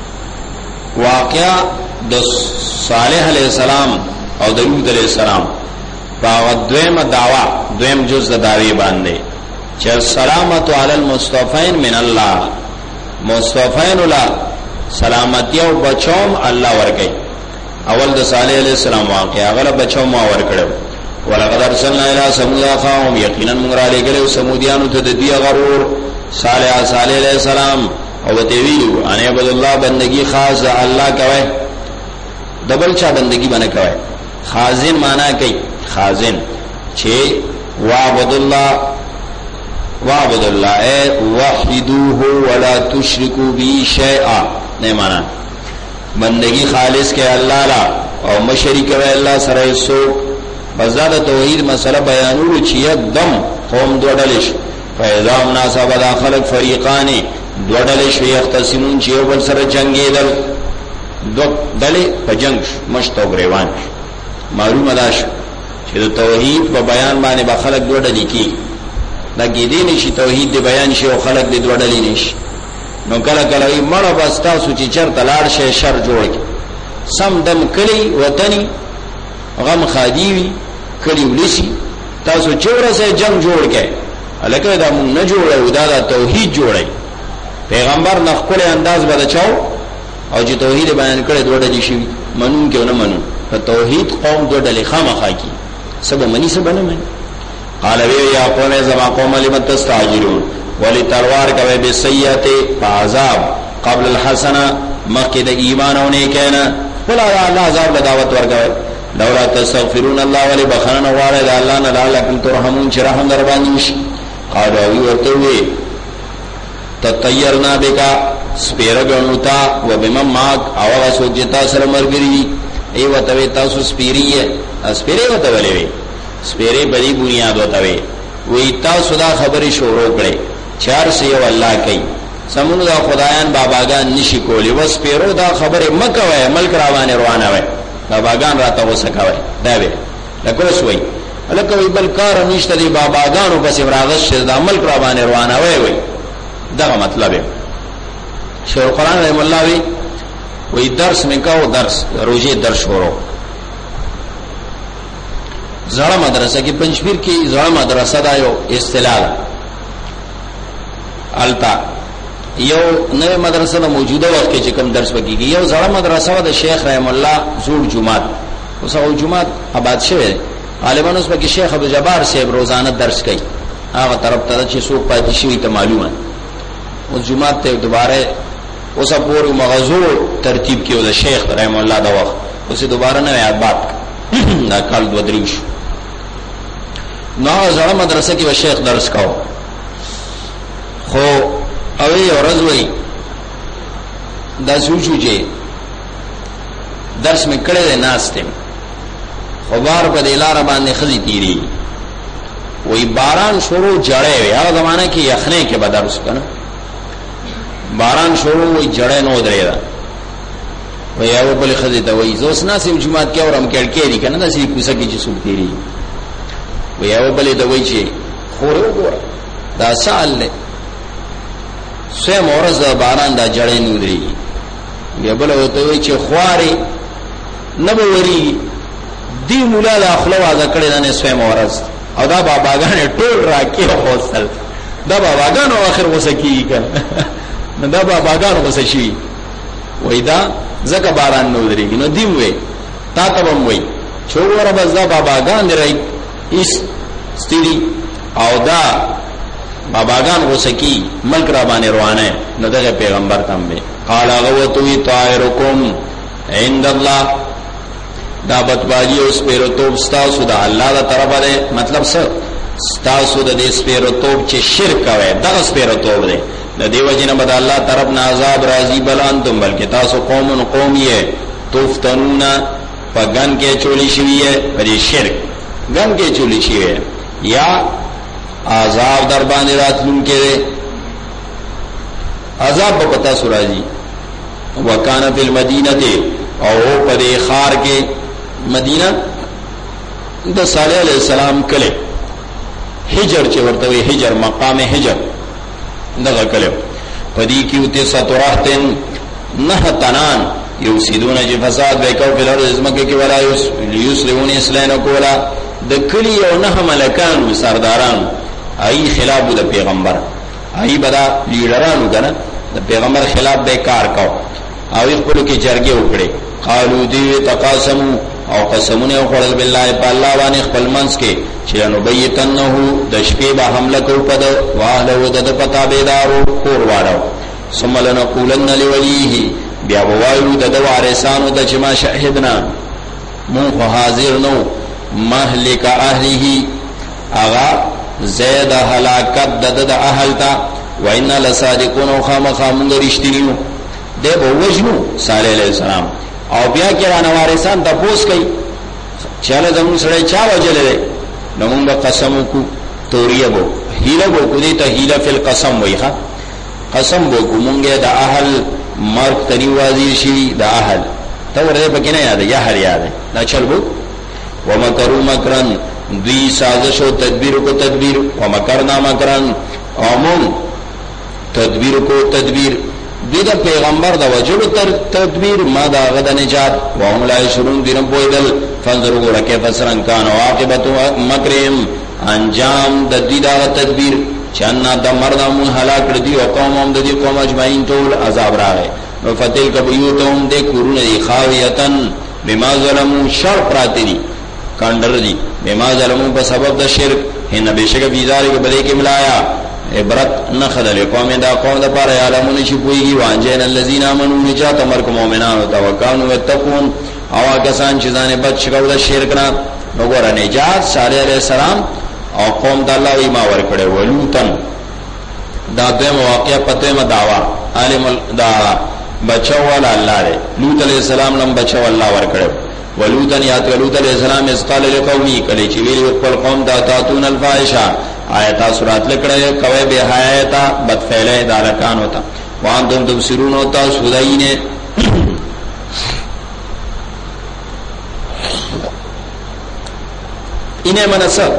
واقعہ د صالح علیہ السلام او د لوط علیہ السلام باغ دویم دعوی دویم جز د دعوی باندې چې السلامت علی المصطفین من الله مصطفین لا سلامتی او بچوم الله ورګي اول د صالح علیہ السلام واقعا غل بچو ما ور کړو ولقد ارسلنا الى ثمود اخاهم یقینا موږ را لګلو سمودیانو ته د دې غرور صالح صالح علیہ السلام او ته ویلو ان عبد الله بندگی خاص الله کوي دبل چا بندگی باندې کوي خازن معنا کوي خازن چې وعبد الله وعبد الله وحدوه ولا تشركوا به شيئا نه معنا بندگی خالص کے اللہ لا او مشرک و اللہ سره سو بزاد توحید مسئلہ بیانولو چی دم قوم دوڑلش فیضام ناسا بدا خلق فریقانی دوڑلش ویختصمون چی او بل سر جنگی دل دو دلی پا جنگ مشت و گریوان معلوم اداش چی دو توحید پا بیان بانے با خلق دوڑلی کی لگی دی نشی توحید دی بیان شی و خلق دی دوڑلی نشی نو کله کله ای مړه بس تاسو چې چرته لاړ شي شر جوړ کی سم دم کلی وطنی غم خادیوی کلی ولسی تاسو چوره سه جنگ جوړ کې الکه دا مون نه جوړه دا د توحید جوړي پیغمبر نه خپل انداز بده چاو او چې توحید بیان کړي دوړه دي شي منون کې نه منون په توحید قوم دوړه خامخا کی سبا منی سبا نه منی قال وی یا قوم زما قوم لم تستعجلون ولی تلوار کوي به سیئات عذاب قبل الحسنه مکه د ایمان او نیکینا ولا الله عذاب دعوت ورکوي لولا تستغفرون الله ولی بخنه واره د الله نه لعلکم ترحمون چې رحم در باندې شي قالوا وی ورته وی تطيرنا بك سپیره ګڼو تا و بمن معك او هغه څوک چې تا سره مرګري ای وته تاسو سپیری سپیره وته ولې سپیره بری بنیاد وته وی تاسو دا خبرې شروع کړې چار سی او الله کوي سمون دا خدایان باباګان نشي کولی وس پیرو دا خبره مکه وای ملک روانه روانه وای باباګان راته وسکوي دا وی لکه وسوي لکه وی بل کار نشته دی باباګانو پس راغش دا ملک روانه روانه وای وی دا مطلب ہے شیخ القرآن رحم الله وی وی درس نکاو درس روزه درس شروع زړه مدرسه کې پنځپیر کې زړه مدرسه دا یو اصطلاح التا یو نوې مدرسه د موجوده وخت کې چې کوم درس وکړي یو زړه مدرسه د شیخ رحم الله زوړ جمعات اوس او جمعات آباد شوی غالبا اوس کې شیخ ابو جبار صاحب روزانه درس کوي هغه طرف ته چې څوک پاتې شوی ته معلومه اوس جمعات ته دوباره اوس پورې مغزو ترتیب کې د شیخ رحم الله دا وخت اوس دوباره نه آباد دا کال دو دریش نو زړه مدرسه کې شیخ درس کاو خو اوی ورځ وای دا سوچو چې درس مې کړه د ناشته خو بار په دلاره باندې خزي تیری وای باران شروع جړې وي هغه زمانہ کې یخنه کې به درس کنه باران شروع وای جړې نو درېدا وای او بل خزي ته وای زوس ناسې جمعات کې اورم کې کې دي کنه دا سې کوڅه کې چې سوق تیری وای او بل ته وای چې خورو ګور دا سال له سوی مورز دا باران دا جڑے نودری بیا بلا ہوتا ہوئی چه خواری نبو وری دی مولا دا اخلو آزا کڑی دانے سوی مورز او دا باباگان ٹول راکی خوستل دا باباگان آخر غسکی کن دا باباگان غسشی وی دا زکا باران نودری نو دیم وی تا تبم وی چو ورا بس دا باباگان دی رئی اس ستیری او دا باباگان غسکی ملک را باندې روانه نو دغه پیغمبر تم به قال غوتوی طائرکم عند الله دا بتواجی اوس پیرو توب ستاسو د الله تعالی طرفه ده مطلب څه ستاسو د دې پیرو توب چې شرک وای دغه پیرو توب ده د دیو جن بد الله طرف نه عذاب راضی بلان تم بلکې تاسو قوم قومیه توفتنون پغن کې چولی شوی ہے په شرک غن کې چولی شوی ہے یا عذاب در باندې راتلون کې عذاب په پتا سورایي وکانه فی المدینه او په دې خار کې مدینه د صالح علیہ السلام کله هجر چې ورته وی هجر مقام هجر دغه کله په دې کې وته ستوراتن نه تنان یوسیدون چې فساد وکاو په لار ازمکه کې ولا یوسلون اسلام کولا د کلی او نه ملکان سرداران ای خلاف د پیغمبر ای بدا لیډرانو کنه د پیغمبر خلاف به کار کاو او خپل کې جرګه وکړي قالو دی تقاسموا او قسمونه وکړل بالله په الله باندې خپل منس کې چې نو بیتنه د شپې به حمله کو پد واهله د پتا بيدارو کور واړو ثم لنقولن لوليه بیا وایو د وارثانو د چې ما شاهدنا مون حاضر نو مهلك اهله اغا زید هلاکت د د اهل تا وان لصادقون خامخ من رښتینیو د به وجنو صالح علیہ السلام او بیا کې را نوارسان د پوس کوي چاله زمون سره چا وجلې نو موږ قسم کو توریه بو هیله بو کو دي ته هیله فل قسم وایخه قسم بو کو مونږه د اهل مرګ تری وازی شي د اهل ته ورته پکې نه یاد یا هر یاد نه چل بو ومکروا مکرن دوی سازش و تدبیر کو تدبیر ومکرنا مکرن امون تدبیر کو تدبیر دوی دا پیغمبر دا وجب تر تدبیر ما دا غد نجات وهم لا یشرون دینم پویدل فانظروا گوڑا کیف سرنکان و عاقبت مکرهم انجام دا دوی دا تدبیر چانا دا مردم حلاک دی و قومم دا دی قوم اجمعین طول عذاب راگے وفتل کبیوتهم دے کرون دی خاویتن بما ظلمون شر پراتی دی کاندر دی بما ظلمون په سبب د شرک هن بشک بیزاری کې بلې کې ملایا عبرت نخدل قوم دا قوم د پاره علمون شي پويږي وانجن الذين امنوا نجات امرك مؤمنان او توکلوا وتقون او کسان چې ځان بچ شګو د شرک نه وګوره نجات صالح عليه السلام او قوم د الله ایمان ور کړو ولوتن دا دویم واقعہ پتویم دعوا عالم دا بچو والا اللہ دے لوط علیہ السلام لم بچو اللہ ورکڑو ولوطن یاد لوط علیہ السلام اس قال لقومی کلی چې ویل خپل قوم دا تاتون الفاحشہ آیتا سورات لکړه کوي به حیاتا بد فعله دالکان ہوتا وان تم تبصرون ہوتا سودائی انہیں منصب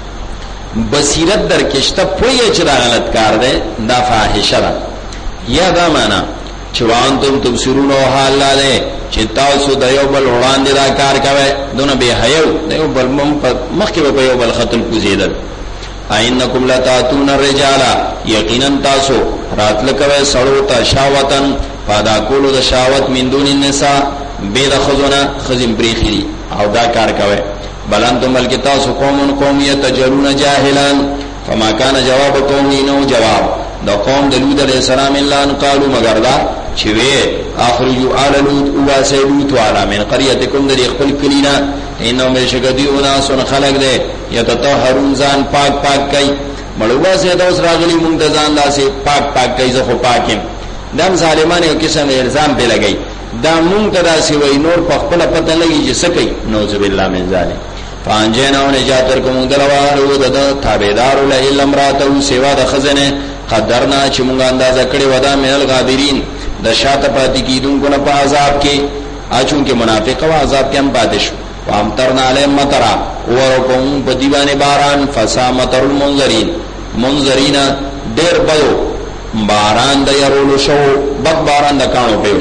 بصیرت در کشتا پوئی چرا غلط کار دے دا فاحشہ دا یا دا مانا چوان تم تبصرون و حال لا دے چتاو سو دیو بل وڑان دے دا کار کوئے دونا بے حیو دیو بل مخی با پیو بل خطل کو زیدر اینکم لتاتون الرجالا یقینا تاسو راتلکوئے سڑوتا شاوتن پادا کولو دا شاوت من دون النساء بید خزونا خزم بریخی دی او دا کار کوئے بل انتم بلکی تاسو قوم قومیت تجرون جاہلان فما کان جواب قومی نو جواب دا قوم دلود علیہ السلام اللہ ان قالو مگر دا چوے اخرجو آل لوت اواسی لوت والا من قریتکم در اخپل کلینا انہو میں شکدی اناسون خلق دے یتطہرون زان پاک پاک کئی مڑوا سے دوس راغلی منتظان دا سے پاک پاک کئی زخو پاکم دام ظالمانی و قسم الزام پہ لگئی دا منتظا سے وی نور پخپل پتہ لگی جسکی نوزب اللہ من ظالم فانجینا و نجات ورکم دلوارو دا تابیدارو لئل امراتو سوا دا خزنے قدرنا چی منگا اندازہ کڑی ودا من الغابرین دا شاعت پاتی کی دن کو نپا عذاب کے آچون کے منافق و عذاب کے ہم پاتشو وامترنا علیم مطرہ ورکم پا دیوان باران فسا مطر المنظرین منظرین دیر بدو باران دا یرولو شو بد باران دا کانو پیوش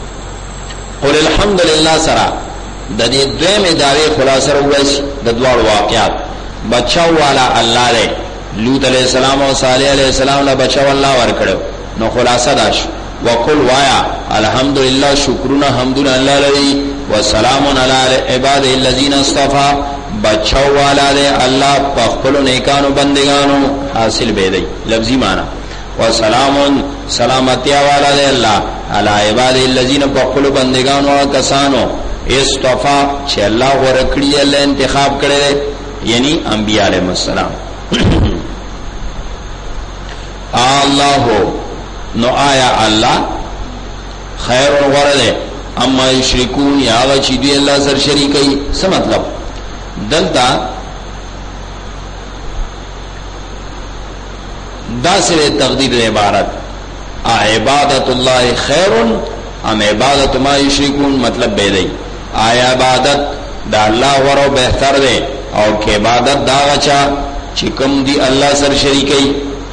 قل الحمدللہ سرا دا دی دویم دعوی خلاصر ہوئیسی دا دوار واقعات بچاو والا اللہ لے لوط علیہ السلام و صالح علیہ السلام لا بچاو اللہ ورکڑو نو خلاصہ داش وقل وایا الحمدللہ شکرنا حمدنا اللہ لئی وسلام علی عباد الذین اصطفى بچاو والا دے اللہ پخپلو نیکانو بندگانو حاصل بے دی لفظی معنی وسلام سلامتیا والا دے اللہ علی عباد الذین پخپلو بندگانو کسانو اصطفى چھ اللہ ورکڑی اللہ انتخاب کرے دے یعنی انبیاء علیہ السلام اللہ نو آیا اللہ خیر و غرد اما یشرکون یا آغا چی دوی اللہ سر شریکی سا مطلب دلتا دا سر تقدیر عبارت عبادت اللہ خیر ام عبادت ما یشرکون مطلب بے دی آیا عبادت دا اللہ ورو بہتر دے اور کہ عبادت دا غچا چکم دی اللہ سر شریکی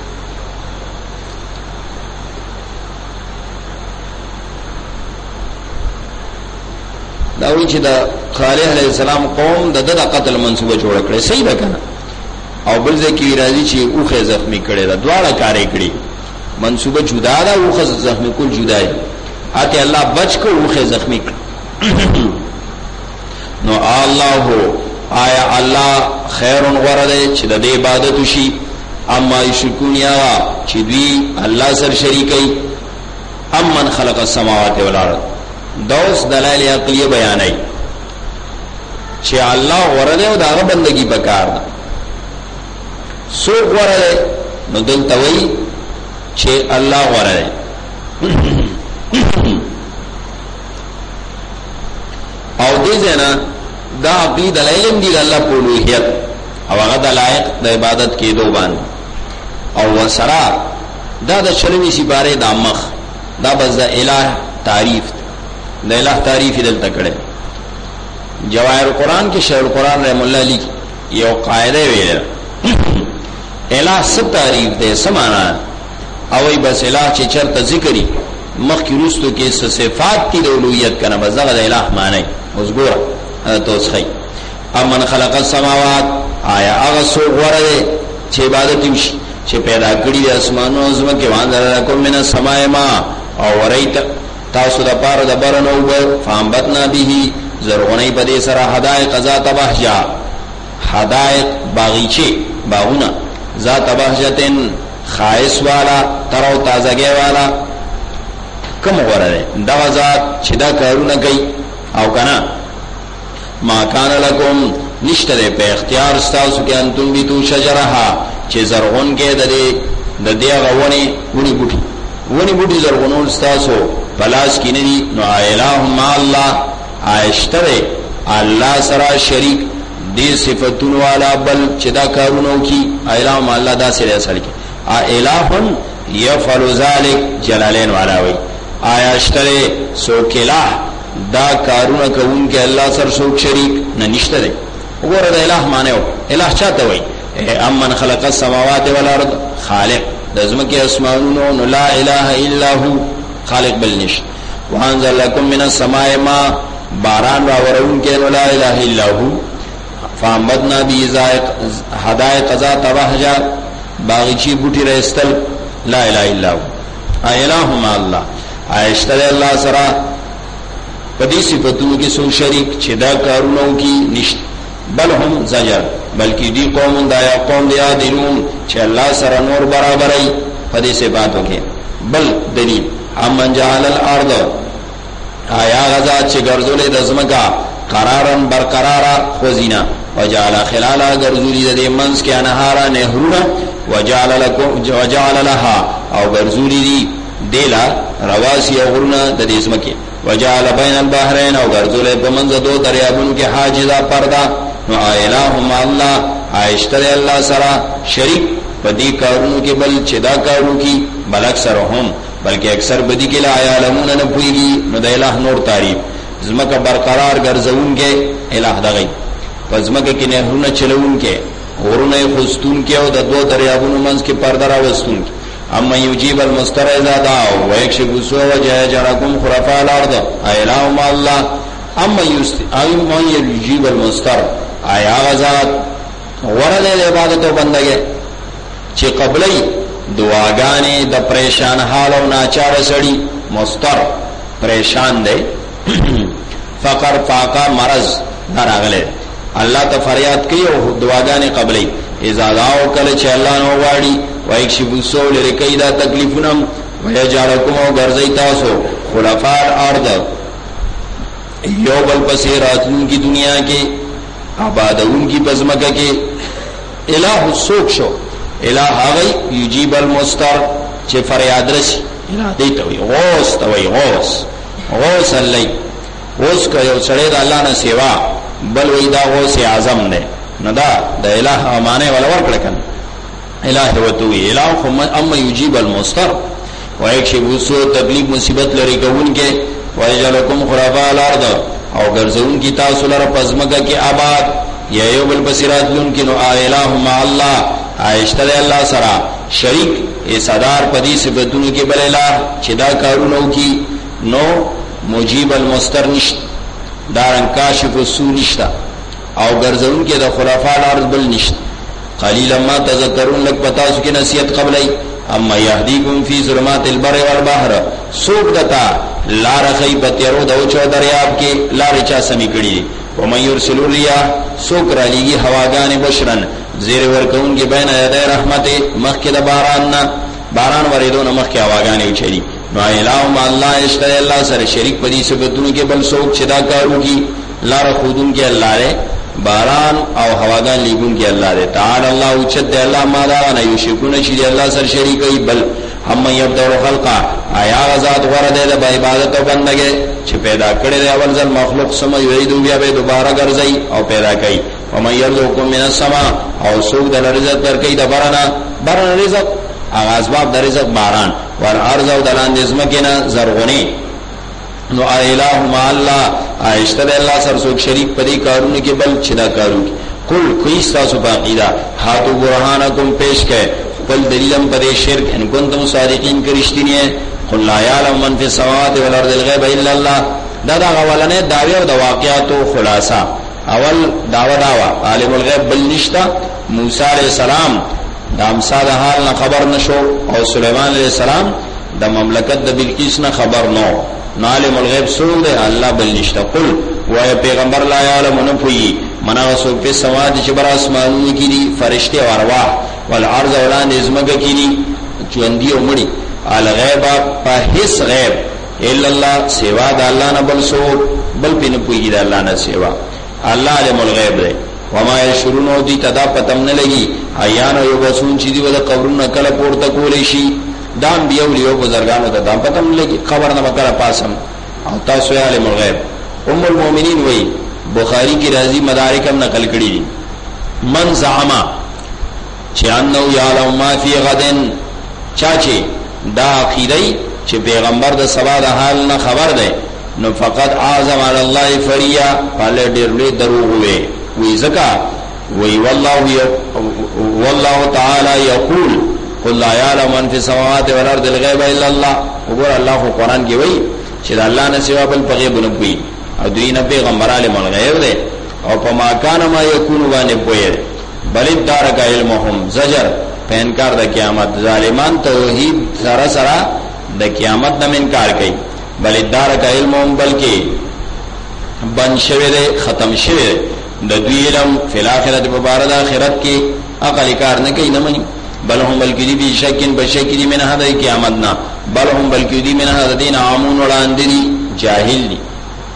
داوی چې دا خالح علیہ السلام قوم د د قتل منسوبه جوړ کړي صحیح ده کنه او بل ځکه راځي چې اوخه زخمی کړي دا دواړه کارې کړي منسوبه جدا ده اوخه زخمی کول جدا دی اته الله بچ کو اوخه زخمی کړ نو الله آیا الله خیر غرد چې د عبادت شي اما یشکون یا چې دوی الله سر شریکي امن خلق السماوات والارض دوس دلائل عقلیه بیانای چې الله ورده او داغه بندگی پکار ده سو ورده نو دلته وی چې الله ورده او دې ځنا دا عقلی دلائل دی الله په لوهیت او هغه دلایل د عبادت کې دوه باندې او وسرا دا د شرمی سپاره د مخ دا بس د الہ تعریف د الہ تعریف دل تکړه جواهر قرآن کې شیخ القرآن رحم الله علی یو قاعده ویل الہ سب تعریف دے سمانا او ای بس الہ چې چرته ذکری مخ کی رستو کې صفات کی د اولوہیت کنه بس دا د الہ معنی اوس ګور توسخی امن خلق السماوات آیا هغه سو غره چې عبادت وشي چې پیدا کړی د اسمانو او زمکه باندې راکوم من السماء ما او ورایت تاسو د پاره د برنو به فامبتنا به زرغونی په دې سره حدائق ذات بهجا حدائق باغیچه باغونه ذات بهجتن خائص والا ترو تازگی والا کم غره دا ذات چې دا کارونه کوي او کنا ما کان لکم نشتره په اختیار ستاسو کې انتم بیتو شجرها چې زرغون کې د د دې غونی ونی بوټي ونی بوټي زرغونول ستاسو بلاس کې نه دي نو الہم الله عاشتره الله سره شریک دې صفاتونو والا بل چې دا کارونه کوي الہم الله دا سره اصل کې الہم یفعل ذلک جلالین والا وی عاشتره سوکلا دا کارونه کوونکې الله سره څوک شریک نه نشته دی وګوره د الہ معنی او الہ چاته وی امن خلق السماوات والارض خالق د زمکه اسمانونو نو لا اله الا هو خالق بل نشته وانزل لكم من السماء ماء باران راورون کې نو لا اله الا هو فامدنا بذائق حدائق ذات بهجا باغچی بوټي رستل لا اله الا هو الہ ما الله عاشتر الله سره پدې صفاتونو کې څو شریک چې دا کارونه کوي نشته بل هم زجر بلکې دی قوم دا یا قوم دی عادلون چې الله سره نور برابرای پدې صفاتو کې بل دلیل امن جعل الارض آیا غزا چې ګرځولې د زمکا قرارن برقرارا خوزینا وجعل خلالها ګرځولې د منس کې انهارا نهرونه وجعل لكم وجعل لها او ګرځولې دی دیلا رواسی غرونه د دې زمکه وجعل بین البحرین او ګرځولې په منځ دو دریابونو کې حاجزا پردا نو الہم الله عاشتر الله سره شریک پدې کارونو کې بل چې دا کارو کې بل اکثر هم بلکې اکثر بدی کې لا علمون نه پويږي نو د الہ نور تعریف زمکه برقرار ګرځون کې الہ دغې پزمکه کې نهرونه چلون کې غرونه خستون کې او د دو دریابونو منځ کې پردا راوستون کې اما یجیب المستر اذا دعوا ويكشف السوء ويجعلكم خلفاء الارض الہم الله اما اما یجیب المستر آیا غزات ورده عبادت او بندګي چې قبلې دعاګانې د پریشان حال او ناچار سړي مستر پریشان دی فقر فاقا مرض راغله الله ته فریاد کوي او دعاګانې قبلې اذا دعوا کله چې الله نو واړي ويكشف السوء لري دا تکلیفونه ويجعلكم او ګرځي تاسو خلفاء الارض یو بل پسې راتلون کی دنیا کې آبادون کی پزمکه کې الہ السوق شو الہ هغه یجیب المستر چې فریاد رسی الہ دې ته وي غوث ته وي غوث غوث الله غوث کا یو سړی د الله نه سیوا بل وی دا غوث اعظم نه نه دا د الہ امانه ولا ورکړه کنه الہ وتوی الہ هم اما یجیب المستر ويكشف السوء تکلیف مصیبت لري کوونکې ويجعلكم خلفاء الارض او ګرځون کی تاسو لپاره پزماګه کې آباد یا یو بل بصیرات لون کې نو الہ مع الله عاشتر الله سره شریک ای صدر پدې صفاتونو کې بل الہ چې دا کارونه کوي نو مجیب المستر نشت دارن کاشف السوء نشتا او ګرځون کې د خلفاء الارض بل نشت قلیلا ما تذکرون لک پتا سو کې نصیحت قبلای اما یهدیکم فی ظلمات البر والبحر سوق دتا لار خیبت یرو دو چو دریاب کې لار چا سمی کړي و من یرسل الرياح سوق را لګي هواګان بشرن زیر ورکون کې بین یدی رحمت مخک د باران نه باران ورېدون مخک هواګان وچري نو الہم الله اشتر الله سره شریک پدې سبتونو کې بل سوق چدا کارو کی لار خودون کې الله له باران او هواګان لګون کې الله دې تعالی الله او چد الله ما دا نه یشکون شي الله سره شریکي بل هم یبدر خلقا آیا غزاد ورده د عبادت او بندګي چې پیدا کړی دی اول ځل مخلوق سم یریدو بیا به دوباره ګرځي او پیدا کوي ومن یرزقکم من السماء او سوق د رزق درکې د باران باران رزق اغاز باب د رزق باران ور ارض او دلاندې زمکینه زرغونی نو الہ مع الله عاشتر الله سر سوک شریک پدې کارونه کې بل چدا کارو کل کوئی تاسو باقیدا هاتو برهانکم پیش کړي بل دلیلم پدې شرک ان کنتم صادقین کرشتنی قل لا یعلم من فی السماوات والارض الغیب الا الله دا دا اولنې داوی او د واقعاتو خلاصہ اول داوا داوا عالم الغیب بل نشتا موسی علیہ السلام دا امساد حال نه خبر نشو او سلیمان علیہ السلام د مملکت د بلقیس نه خبر نو عالم الغیب سوق دے اللہ بل نشتا قل وای پیغمبر لا یعلم من پوی منا وسو په سواد چې بر اسمانونو کې دي فرشته او ارواح والارض اولان ازمګه کې دي ژوندۍ او مړي الغیب په هیڅ غیب الا الله سوا د الله نه بل سو بل پین پوی د الله نه سوا الله علم الغیب دی وما يشرون دي تدا پتم نه لګي ایان یو بسون چې دی ول قبرونه کله پورته کولې شي دام بیو لیو بزرګانو ته دا پتم نه لګي خبر نه وکړه پاسم او تاسو یې علم الغیب. ام المؤمنین وی بخاری کی راضی مدارک هم نقل کړي دي من زعم چې انه یعلم ما فی غدن چاچی دا عقیدی چې پیغمبر د سبا د حال نه خبر ده نو فقط اعظم علی الله فریا پاله ډیر لوی دروغ وي وی زکا وی والله والله تعالی یقول قل لا یعلم من فی السماوات والارض الغیب الا الله. وګور الله قرآن کې وی چې د الله نه سوا بل په غیب نه پوي او دوی نه پیغمبر عالم الغیب ده او په ما کان ما یکون باندې پوي بل دارک علمهم زجر په انکار د قیامت. ظالمان توحید سره سره د قیامت نه انکار کوي بل دارک علمهم بلکې بن شوی ده ختم شوی د دوی علم فی الاخرت په بار د اخرت کې عقل کار نه کوي نه مني بل هم بلکې دی بشکین بشکی من هدا قیامت نه بل هم بلکې دی من هدا دین عامون وړاندې جاهل دي.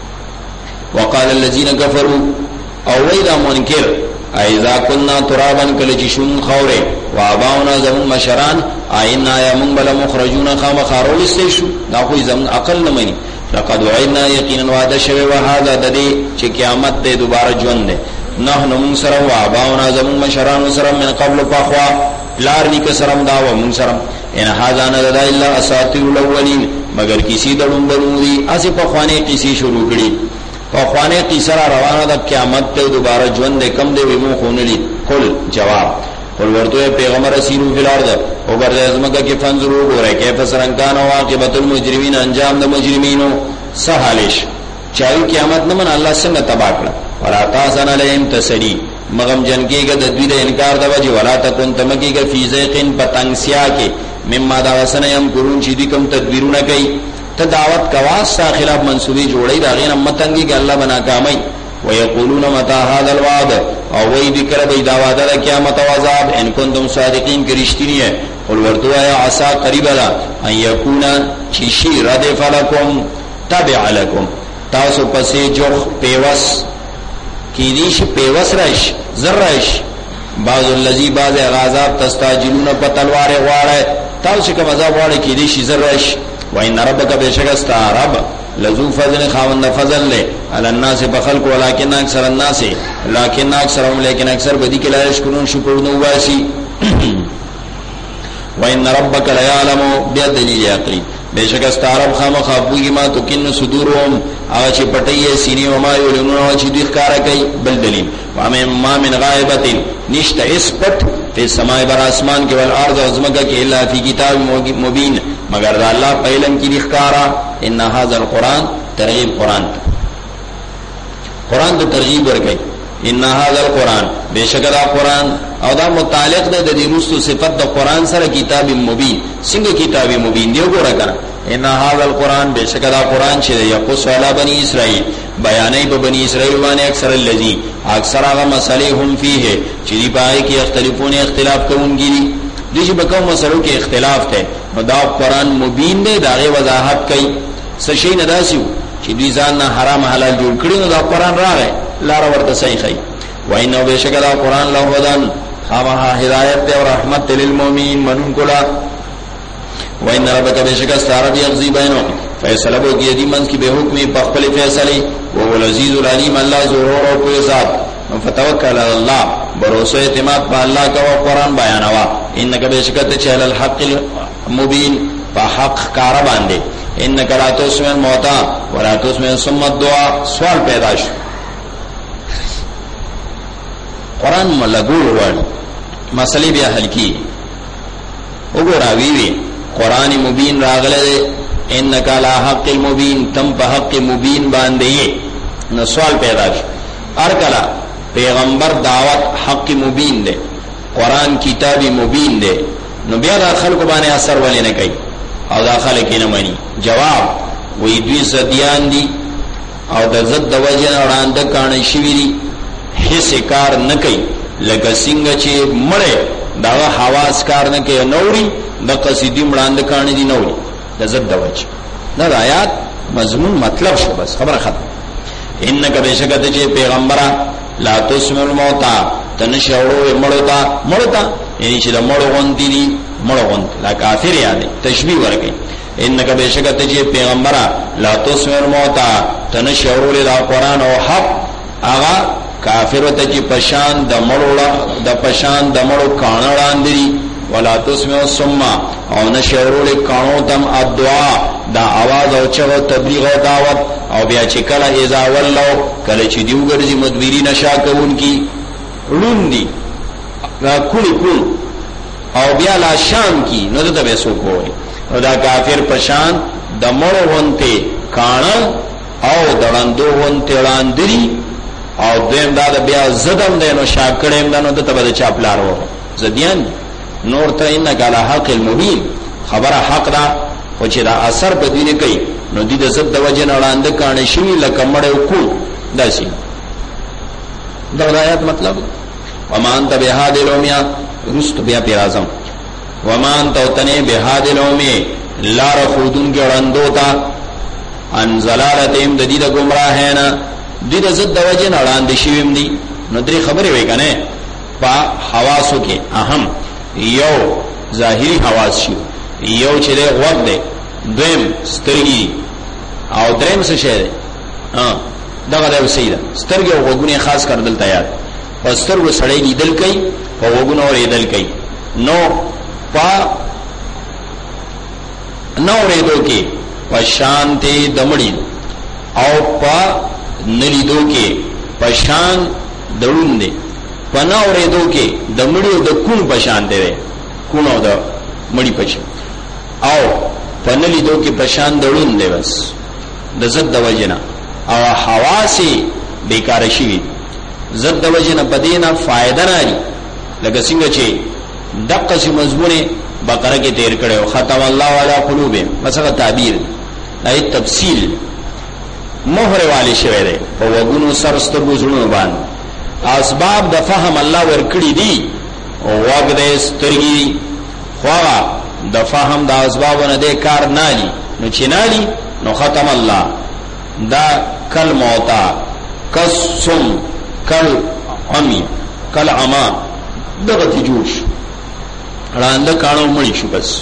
وقال الذين كفروا او ویدا منکر اذا كنا ترابا كلجشون خوره واباؤنا زمون مشران اینا یمن بل مخرجون خام خارول استشو دا خو زمون عقل نه مني لقد وعدنا یقینا وعده شوی وهذا د دې چې قیامت دې دوباره ژوند ده نحن من سر واباؤنا زمون مشران سر من قبل فخوا لار نیک سرم دا و من سرم ان هذا نه دا الا اساطير الاولين مگر کسی دړم برودي اسی په خوانه کسی شروع کړي په خوانه قصه روانه د قیامت ته دوباره ژوند کم دی ومو خونلی قل جواب قل ورته پیغمبر سیرو فی الارض او بر ازمکه کې فنظرو ګوره کیف سرنګان او عاقبت المجرمین انجام د مجرمینو سهالش چای قیامت نه من الله څنګه تبا کړ ولا تاسن علیهم تسری مغم جن کېګه د دوی د انکار د وجه ولا تکون تمکیګه فی زیقین پتنګسیا کې مما دا وسنه يم ګورون چې دي کوم تدبیرونه کوي ته دعوت کوا سا خلاف منسوبی جوړی دا غین متنګي کې الله بنا کامي ويقولون متى هذا الوعد او وی ذکر به دا وعده د قیامت او عذاب ان کنتم صادقین کرشتنی ہے قل ورتوا یا عسى قریب لا ان یکون چشی ردف لكم تبع لكم تاسو پسې جو پیوس کی دیش پیوس رش زرش بعض الذی بعض غاظاب تستاجلون په تلوار غواړي تاسو کوم عذاب غواړي کی دیش زرش وان ربک بشکست رب لذو فضل خاوند فضل له علی الناس بخلق ولکن اکثر الناس لكن اکثرهم لیکن اکثر بدی کې لا شکرون شکر نو واسي وان ربک لا يعلم بدلیل عقلی بشکست رب خامخابوی ما تو کن صدورهم هغه چې پټي سینې او ما یولونو چې دوی ښکارا کوي بل دلیل وامه ما من غائبت نشته اسپت په سماي بر اسمان کې ول ارض ازمکه کې الا فی کتاب مبین مگر دا الله په علم کې ښکارا ان هاذا القران ترغیب قران قران ته ترغیب ورکړي ان هاذا القران بشکدا قران او دا متعلق ده د دې رسو صفت د قران سره کتاب مبین څنګه کتاب مبین دی وګوره کنه ان هاذا القران بشکدا قران چې یقص علی بنی اسرائیل بیانې په بنی اسرائیل باندې اکثر الذی اکثر هغه مسلې هم فيه چې دی پای کې اختلافونه اختلاف کوونکی دي دي چې په کوم مسلو کې اختلاف ده نو دا قران مبین دی دا غي وضاحت کوي څه شي نه داسیو چې دوی ځان نه حرام حلال جوړ کړي نو دا قران راغی لار ورته صحیح خي وانه بشکدا قران له هدن خامها هدایت او رحمت للمؤمنین منون کلا وان ربک بشک استعرب یغزی بینهم فیصله بو کی دی منس کی به حکم په خپل فیصله او العزیز العلیم الله زورور او په ذات فتوکل علی الله بروسه اعتماد په الله کا قرآن بیانوا انک بشک ته چل الحق المبین په حق کار باندې انک لا تسمع الموتى ولا تسمع ثم الدعاء سوال پیدا شو قرآن ملګور ور مسلې بیا حل کی وګوراوی وی قرآن مبین راغله انک لا حق المبین تم په حق مبین باندې نو سوال پیدا شو ار کلا پیغمبر دعوت حق مبین دے قرآن کتاب مبین دے نو بیا دا خلق باندې اثر ولې نه کوي او دا خلک نه مانی جواب وی دوی زدیان دي او د زد د وجه وړاندې کانه شي وی هیڅ کار نه کوي لکه څنګه چې مړې دا حواس کار نه کوي نوري د قصیدې وړاندې کانه دي نوري د زد د وجه دا آیات مضمون مطلب شو بس خبره ختم انک بشکته چې پیغمبره لا تسمع الموتى تنشورو مړوتا مړوتا یعنی چې د مړو غونتی دي مړو غونت لا کافر یاد تشبیه ورکړي انک بشکت چې پیغمبره لا تسمع الموتى تنشورو له قران او حق اغا کافر ته چې پشان د مړو د پشان د مړو کانړاندري ولا تسمع الصم او نشورو له کانو تم الدعاء دا आवाज او چغه تبلیغ او دعوت او بیا چې کله اذا ولو کله چې دیو ګرځي مدبرین شاکون کی روندي را کلی کول او بیا لا شام کی نو ته به سو کوی او دا کافر پشان د مړو وونته کان او دړندو وونته لاندري او دیم دا بیا زدم دینو شاکړم دنو ته به چاپلار وو زديان نور ته انک علی حق المبین خبره حق دا خو چې دا اثر په دینه کوي نو دې د زد د وجه نه وړاندې کانه شي لکه مړو کو داسي دا آیات مطلب ومان ته به هادلومیا رست بیا پیر اعظم ومان ته تنه به هادلومی لار خودون کې وړاندو تا ان زلالتهم د دې د گمراهینا دې د زد د وجه نه وړاندې شویم دي نو درې خبرې وای کنه په حواسو کې اهم یو ظاهری حواس شي یو چې له وخت دی دویم سترګي او دریم څه شي ها دغه د وسیله سترګي او وګونه خاص کر دل تیار پسترګو سړی لیدل کوي او وګونه اوریدل کوي نو پا نو اوریدو کې پشانته دمړي او پا نلیدو کې پشان دړون دي پنا اوریدو کې دمړي او د کون پشان دی کونو د مړي پشان او پنلیدو کې پشان دړون دی بس د زد د وجنه او حواسی بیکار شي زد د وجنه بدینه فائدہ نه لکه څنګه چې دقه سي مضمونه بقره کې تیر کړو ختم الله علی قلوبهم مثلا تعبیر دای تفصیل مہر والی شوی دی په وګونو سرستر بوزونو باندې اسباب د فهم الله ورکړي دي او وګ دې سترګي خوا د فهم د اسبابونه د کار نالي نو چې نالي نو ختم الله دا کل موتا قسم کل عمی کل عما دغه جوش راند کانو مړی شو بس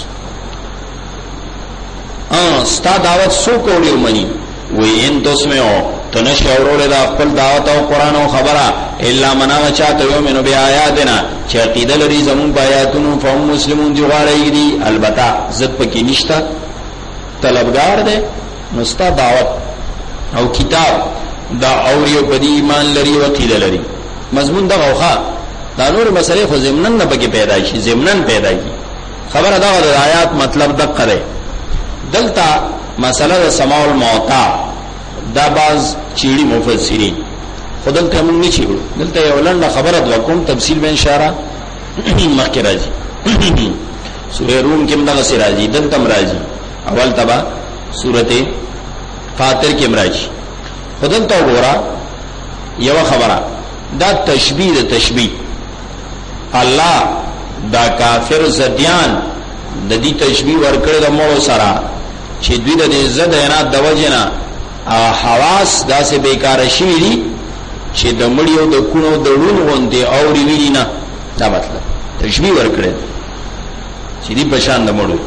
ا ستا دعوت سو کوړیو منی وې ان تاسمو تنش اورول دا خپل دعوت او قران او خبره الا منا چاته یو منو بیا آیاتنا چې عقیده لري زمون بیاتونو فهم مسلمون دی غواړي دي البته زت پکې نشتا طلبگار ده نو ستا دعوت او کتاب دا اوریو په ایمان لري او عقیده لري مضمون دا غوخه دا نور مسئله خو زمنن نه پکې پیدا شي زمنن پیدا کی خبره دا د آیات مطلب دقه ده دلته مسله د سماع الموتى دا باز چیړي مفسرین خدل ته موږ نه چیړو دلته یو لنډه خبره د کوم تفصیل به اشاره مخکې راځي سورې روم کې موږ سره راځي دلته راځي اول تبا سورته فاتر کې راځي خدل ته وګوره یو خبره دا تشبیه د تشبیه الله دا کافر زديان د دې تشبیه ورکړل د مړو سره چې دوی د عزت نه د وجنا حواس داسې بیکار شي دي چې د مړیو د کونو د ړون غونډه او ریوی نه دا مطلب تشبیه ورکړل چې دې پشان د مړو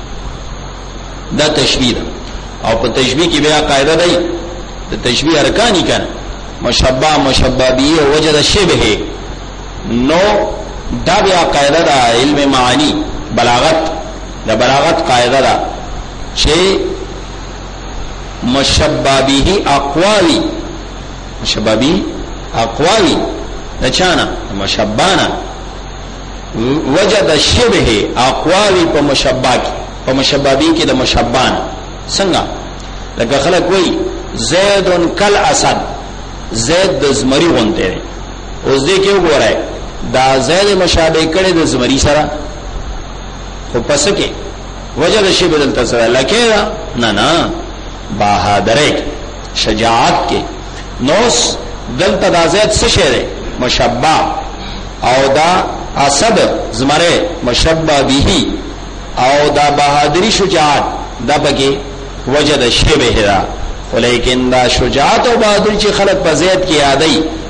دا تشبیه ده او په تشبیه کې بیا قاعده ده د تشبیه ارکانی کنه مشبہ مشبہ به وجد شبه نو دا بیا قاعده ده علم معانی بلاغت د بلاغت قاعده ده چې مشبہ به اقوالی مشبہ به اقوالی دچانا مشبانا وجد شبه اقوالی په مشبہ کې په مشبہ به کې د مشبان څنګه لکه خلک وای زید کل اسد زید د زمری غونته اوس دې کې وګورئ دا زید مشابه کړي د زمری سره خو پس کې وجد شی بدل تسره لکه نه نه بہادرۍ شجاعت کې نوس دلته د زید څه شی دی مشبہ او دا اسد زمره مشبہ به او دا بہادری شجاعت دا بګي وجد شی به دا ولیکن دا شجاعت او بہادری چې خلق په زید کې یادای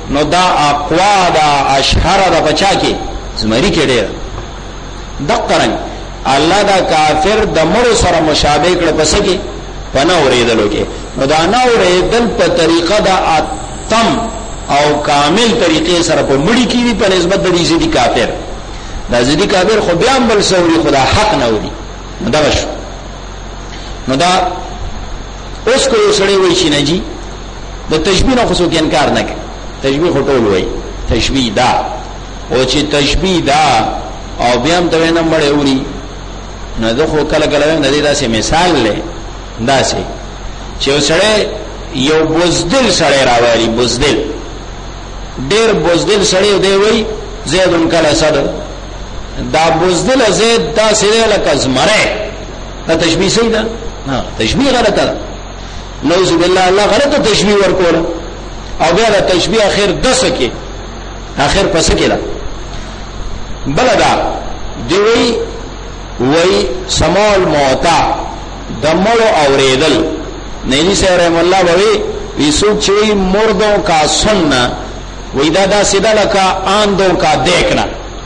نو دا اقوا دا اشهر دا بچا کې زمری کې ډېر دقرنګ الله دا کافر د مړو سره مشابه کړ پس کې پنه اوریدلو کې نو دا نه اوریدل په طریقه دا اتم او کامل طریقې سره په مړی کې په نسبت د دې دي کافر دا ځدی کافر خو بیا بل سوري خدا حق نه وري نو دا وشو نو دا اوس کو سړی وای شي نه جی د تشبیه نه خو څوک انکار نه کوي تشبیه خټول وای تشبیه دا او چې تشبیه دا او بیا هم ته نه مړی وري نو دا خو کله کله د دې داسې مثال لې داسې چې سړی یو بوزدل سړی راوړي بوزدل ډېر بوزدل سړی دی وای زیدون کله صد دا بوزدل زید دا سره لکه زمره دا تشبیه صحیح ده نه تشبیه غلطه ده نعوذ بالله الله غلطه تشبیه ورکول او بیا دا تشبیه اخر دس کې اخر پس کې ده بلدا دی وی وی سمال موتا دمړو اوریدل نینی سے رحم الله وی وی سوچ وی مردوں کا سننا وی دا دا سیدھا لکا آندوں کا دیکھنا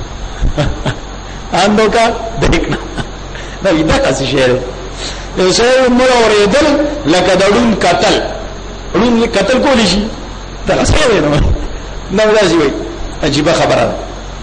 آندوں کا دیکھنا دا وی دا قصی شعر ہے اسے مر اوریدل لکا دڑون قتل دڑون قتل کولی شی دا قصی ہے نو نو دا سی وی عجیبہ خبر ہے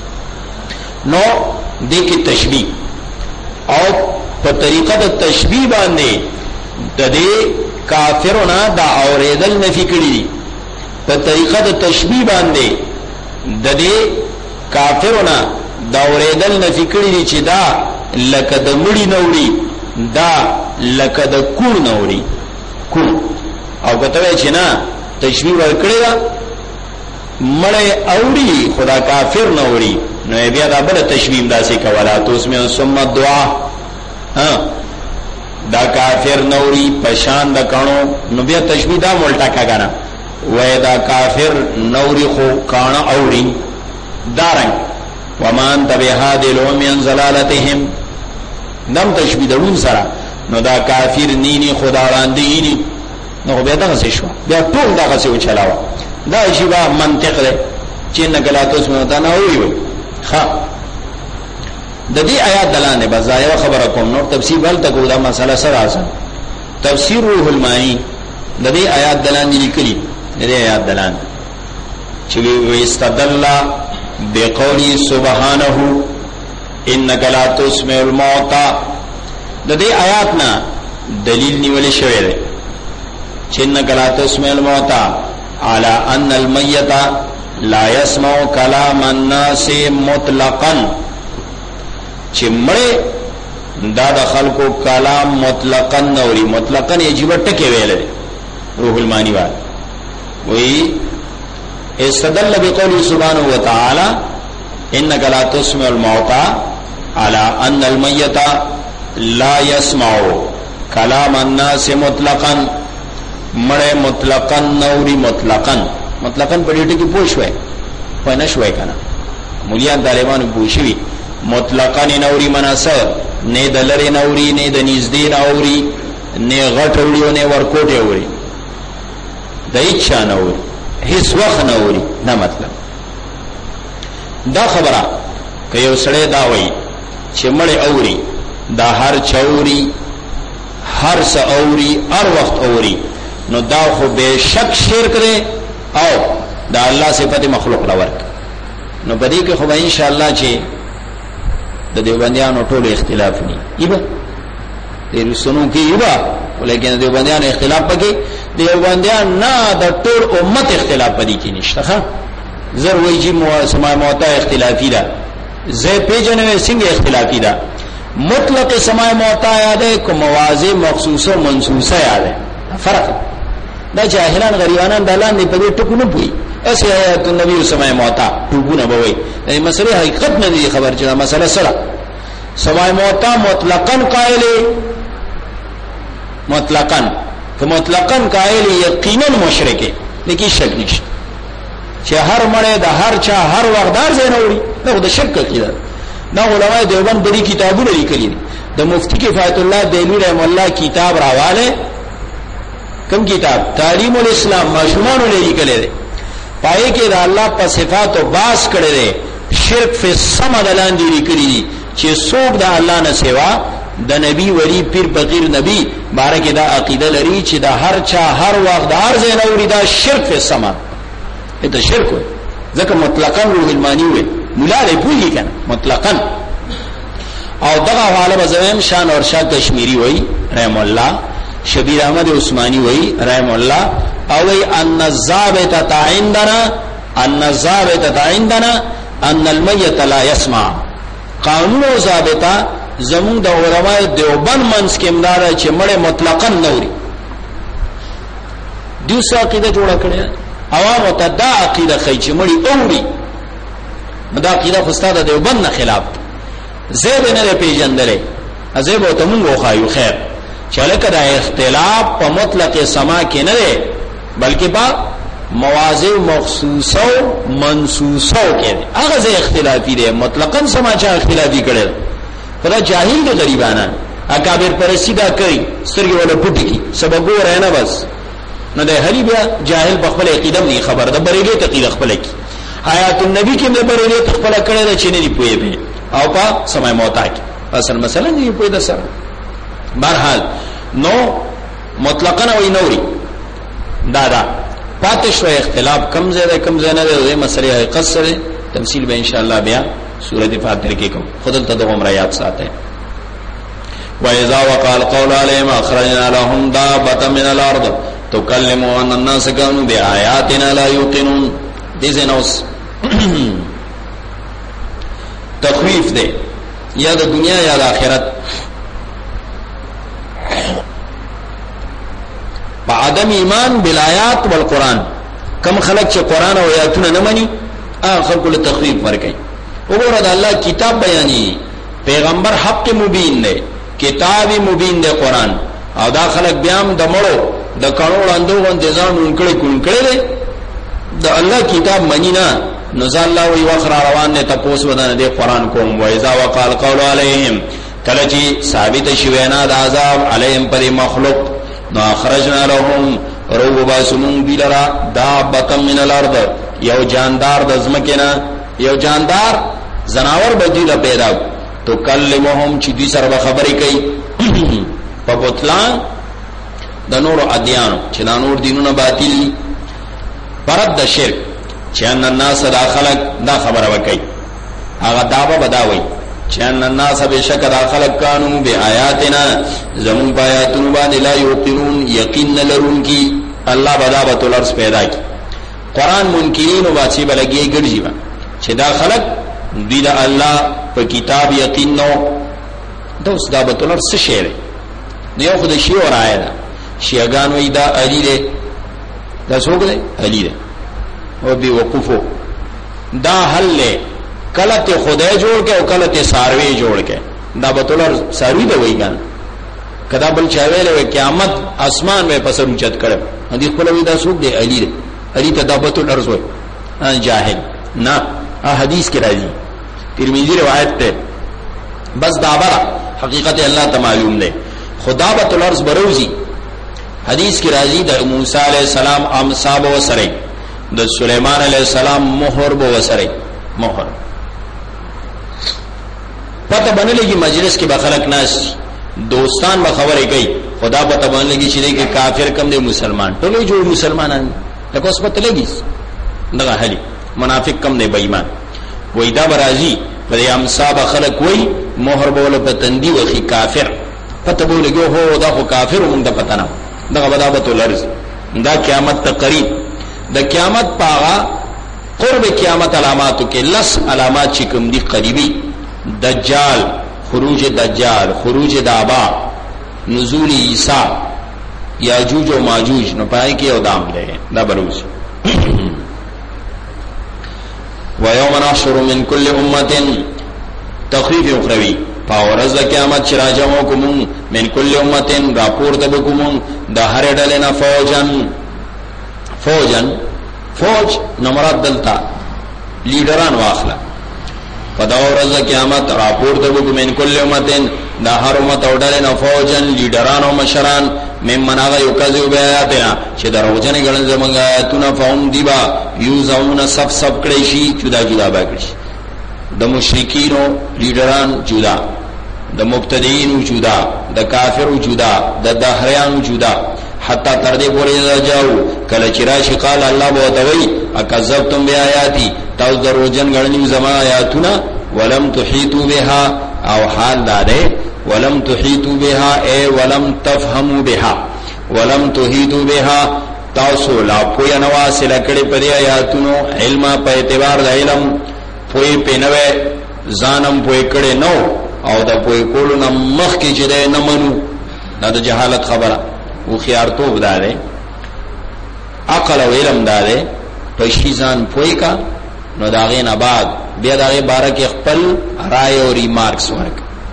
نو دیکھ تشبیح او په طریقه د تشبیه باندې د دې کافرونو دا اوریدل نفي کړی دي په طریقه د تشبیه باندې د دې کافرونو دا اوریدل نفي کړی دي چې دا لکه د مړی نوړي دا لکه د کور نوړي کور او کته چې نه تشبیه ورکړی دا مړی اوري خدا کافر نوړي نو بیا دا بل تشبیه داسې کولا تو اسمه ثم دعا ها دا کافر نوری پشان دا کانو نو بیا تشبیه دا ملٹا کا گانا وی دا کافر نوری خو کانا اوری دارنگ ومان تبیحا دلو من زلالتهم دم تشبیه درون سرا نو دا کافر نینی خدا راندینی نو بیا دا غسی شوا بیا طول دا غسی اچھلاوا دا شیبا منطق دے چین نکلاتوس میں ہوتا نا ہوئی ہوئی خواه د دې آیات دلانه بزایو خبره کوم نو تفسیر بل تکو دا مسله سره اصل تفسیر روح المعانی د دې آیات دلانه لیکلي د دې آیات دلانه چې وی استدل بقولی سبحانه انک لا تسمع الموتى د دې آیات نه دلیل نیول شوی دی چې انک لا تسمع الموتى على ان المیت لا يسمع كلام الناس مطلقا چې مړې دا د خلکو کلام مطلقاً نوري مطلقاً یجب ټکي ویل روح المانی وال وی استدل بقول سبحانه وتعالى انك لا تسمع الموتى على ان الميت لا يسمع كلام الناس مطلقاً مړې مطلقاً نوري مطلقاً مطلقاً په دې ټکي پوښوي په نشوي کنه مولیان طالبانو پوښوي مطلقاً نوری مناسه نه دلری نوری نه د نږدې نوری نه غټوړي نه ورکوټي ووري دای چا نوری هیڅ وخت نوری نه مطلب دا خبره که یو سړی دا وایي چې مړ اوري دا هر چوري هر څه اوري هر وخت اوري نو دا خو به شک شرک دی او دا الله صفات مخلوق لا ورک نو بدی کې خو ان شاء الله چې د دیوبندیانو ټول اختلاف ني ایبا د رسونو کې ایبا ولیکن دیوبندیانو اختلاف پکې دیوبندیان نه د ټول امت اختلاف پدې کې نشته ښا زر وایي چې مو سماع موتا اختلافي ده زه پیژنې څنګه اختلافي ده مطلق سماع موتا یاده کو موازی مخصوصه منصوصه یاده فرق دا جاهلان غریبانان دلان نه پدې ټکو نه پوي اس آیات النبی سماع موتا ټکو نه بوي دا مسله حقیقت نه دي خبر چې مسله سره سماع موتا مطلقاً قائل مطلقاً که مطلقاً قائل یقینا مشرک لیکن شک نشته چې هر مړی د هر چا هر وغدار زینوري دا د شک عقیده دا علماء دیوبند بری کتابونه لیکلي د مفتی کفایت الله دہلوی رحم الله کتاب راواله کوم کتاب تعلیم الاسلام ماشومان لیکل دي پای کې دا الله په صفات او باس کړي دي شرک فی الصمد لاندې لیکلي چې څوک دا الله نه سوا د نبی ولی پیر فقیر نبی بارکه دا عقیده لري چې دا هر چا هر وخت هر ځای نوري دا شرک فی الصمد دا شرک ځکه مطلقاً روح المانی وي مولا دې پوهی کنه مطلقاً. او دغه حواله بزویم شان اور شاه کشمیری وای رحم الله، شبیر احمد عثماني وای رحم الله، او وای ان الضابطه عندنا ان الضابطه عندنا ان المیت لا يسمع. قانون او ضابطه زمون د علماء دیوبند منس کې امدار چې مړ مطلقاً نوري دیو ساقیده جوړه کړی عوام ته دا عقیده خی چې مړی اوري دا عقیده خو استاد دیوبند نه خلاف زیب نه پیژندلې ازیب او تمون خو خیر چلکه دا اختلاف په مطلق سما کې نه دی بلکې با مواضع مخصوصه او منصوصه کې هغه ځای اختلافي دی مطلقاً سما چا اختلافي کړي پر جاهل دي غریبانان اکابر پرستی دا کوي سترګې ولا پټي کی سبب ګور نه بس نه ده هری بیا جاهل په خپل عقیده نه خبر ده بریګه عقیده خپل کی حیات النبی کې نه بریګه خپل کړي ده چې نه دی پوي به او په سمای موتا کی اصل مثلا نه پوي ده سره بهرحال نو مطلقاً وی نوري دادا پاتې شو اختلاف کم زیاده کم زیاده ده مسله حقیقت سره تفصیل به ان شاء الله بیا سورۃ فاتر کې کوم خودل تدغم رایات ساته. وَإِذَا وَقَعَ الْقَوْلُ عَلَيْهِمْ أَخْرَجْنَا لَهُمْ دَابَّةً مِنَ الْأَرْضِ تُكَلِّمُهُمْ أَنَّ النَّاسَ كَانُوا بِآيَاتِنَا لَا يُوقِنُونَ. دې زنوس تخویف ده یا د دنیا یا د آخرت په عدم ایمان بالآیات والقرآن. کم خلق چې قرآن او آیاتونه نه مني هغه خلکو له تخویف ورکړي. وګوره د الله کتاب بیانې پیغمبر حق مبین دی کتاب مبین دی قرآن او دا خلق بیام د مړو د کڼو لاندو باندې ځان ونکړي کون کړي د الله کتاب منی نه نزل الله وی وخر روان نه تاسو ودان دی قرآن کوم. و اذا وقال قول علیهم کله چې ثابت شوینا د عذاب علیهم پر مخلوق نو اخرجنا لهم رو باسمون بلرا دابه من الارض یو جاندار د زمکینا یو جاندار زناور بدیله پیدا تو کلمهم چې دې سره خبرې کوي په بوتلان د نور ادیان چې د نور دینونه باطل پرد د شرک چې ان الناس دا خلق دا خبره وکي هغه داوا بداوي چې ان الناس بشک دا خلق کانو به آیاتنا زمون آیاتونو باندې لا یوقنون یقین لرون کی الله بداوه تلرس پیدا کی قران منکرین او واچي بلګي ګرځي چې دا خلق دی دا الله په کتاب یقین نو دوس دا بتولر څه شعر دی یو خدای شی اور آیا دا شیعاګان وې دا علی دی دا څوک دی علی دی او بي وقفو دا حل له کله ته خدای جوړ کې او کله ته ساروي جوړ کې دا بتولر ساروي دی وای ګان کدا بل چاویل قیامت اسمان میں پسر اوچت کړه دې خپل وې دا څوک دی علی دی علی ته دا بتولر زوی ان جاهل نه حدیث کی راضی ترمذی روایت ته بس دابرا حقیقت اللہ ته معلوم دے خدا بت الارض بروزی حدیث کی راضی د موسی علیہ السلام امصاب و سره د سلیمان علیہ السلام مہر بو سره مہر پتہ بننے لگی مجلس کے بخلق ناس دوستان بخبر گئی خدا پتہ بننے لگی چې کې کافر کم دے مسلمان ټول جو مسلمانان تاسو اوس پتہ لګی دغه حلی منافق کم دے بېمان وای دا برازي پر امصاب خلق وای مہر بوله پتندی وخی کافر پته بولګو هو دا خو کافر مونږ ته پتا نه دا بدابت الارض دا قیامت ته قریب د قیامت پاغا قرب قیامت علاماتو کې لس علامات چې کوم دي قریبي دجال خروج دجال خروج دابا نزول عیسی یاجوج و ماجوج نو پای کې او دام ده دا بروز وَيَوْمَ نَحْشُرُ مِنْ كُلِّ أُمَّةٍ تخفیف اخروی پاورز دا قیامت چراجمو کمون من کل امتن راپور دبکمون دا ہر ڈلنا فوجن فوجن فوج نمرات دلتا لیڈران واخلا فداورز قیامت راپورته وکړو من کل امتن دا هر امت اورل نه فوجن لیډران او مشران ممن هغه یو کذو بیاتنا چې دروژن غړن زمونږ آیاتونه فهم دیبا یوزون صف صف کړي شي جدا جدا باکړي د مشرکینو لیډران جدا د مبتدیین جدا د کافرو جدا د دهریان جدا حتی تر دې پورې راځو کله چې راشي قال الله بوتوي اکذبتم بیااتی تاسو دروژن غړنی زما آیاتونه ولم تحیطوا بها او حال داده ولم تحیطوا بها اي ولم تفهموا بها ولم تحیطوا بها تاسو لا پوی نواسل کړي په آیاتونو علم په اعتبار د علم پوی پینوي ځانم پوی کړي نو او دا پوی کولو نه مخ کې چې نه منو دا د جهالت خبره او خيارتوب داده عقل او علم داده په شي ځان پوی کا نو داغه نه بعد بیا داغه بارک خپل رائے او ریمارکس ورک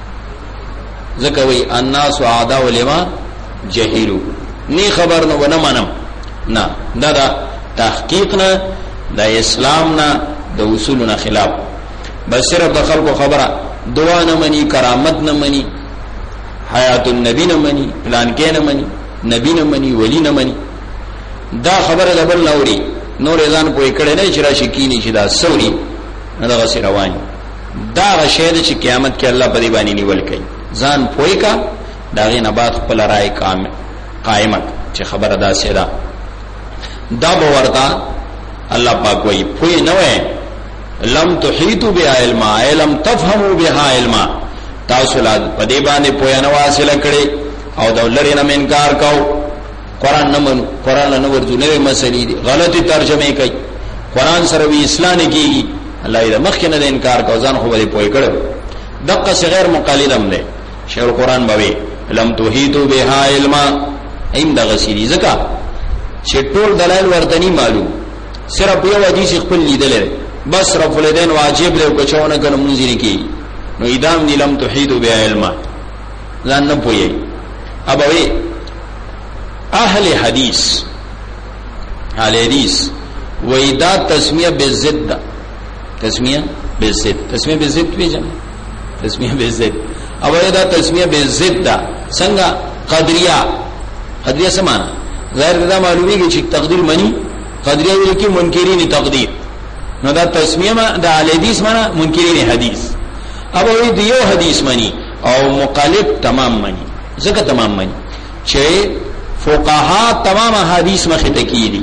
ځکه وی الناس عاده علما جهیلو نی خبر نو ونه منم نه دا دا تحقیق نه د اسلام نه د اصولنا خلاف بس صرف د خلکو خبره دعا نه منی کرامت نه منی حیات النبی نه منی پلان کې نه منی نبی نه منی ولی نه منی دا خبره دبل نوري نور ځان پوي کړي نه چې راشي کینی چې دا سوري نه دا غسی روان دا غشید چې قیامت کې الله په دې باندې نیول کوي ځان پوي کا داغه نه بعد خپل رائے قائم قائمت چې خبره دا سیدا دا باورتا الله پاک وایي پوي نه وای لم تحیطوا بعلم علم تفهموا بها علم تاسو لا په دې باندې پوي نه واصله کړي او دا لری نه انکار کاو قران نه من قران نه ورته نوې مسلې دي غلطي ترجمه کوي قران سره وی اسلام کیږي الله دې مخکې نه انکار کو ځان خو به پوي کړو دغه غیر مقلدم دی شیخ قران بوي لم توحیدوا بها علما ایم دغه سری زکا چې ټول دلایل ورتنی معلوم صرف یو حدیث خپل لیدل بس رفع الیدین واجب له کوچونه کنه منځري کی نو ادم دی لم توحیدوا بها علما ځان نه پوي ابوي اهل حدیث اهل حدیث وېدا تسمیه بالضد تسمیه بالضد تسمیه بالضد پیژنه تسمیه بالضد او دا تسمیه بالضد دا څنګه قدریه قدریه سمانا ظاهر دا معلومیږي چې تقدیر منی قدریه ویل کی منکرین تقدیر نو دا تسمیه ما دا اهل حدیث معنا منکرین حدیث او دې یو حدیث منی او مقالب تمام منی ځکه تمام منی چې فقها تمام حدیث مخه تکیدی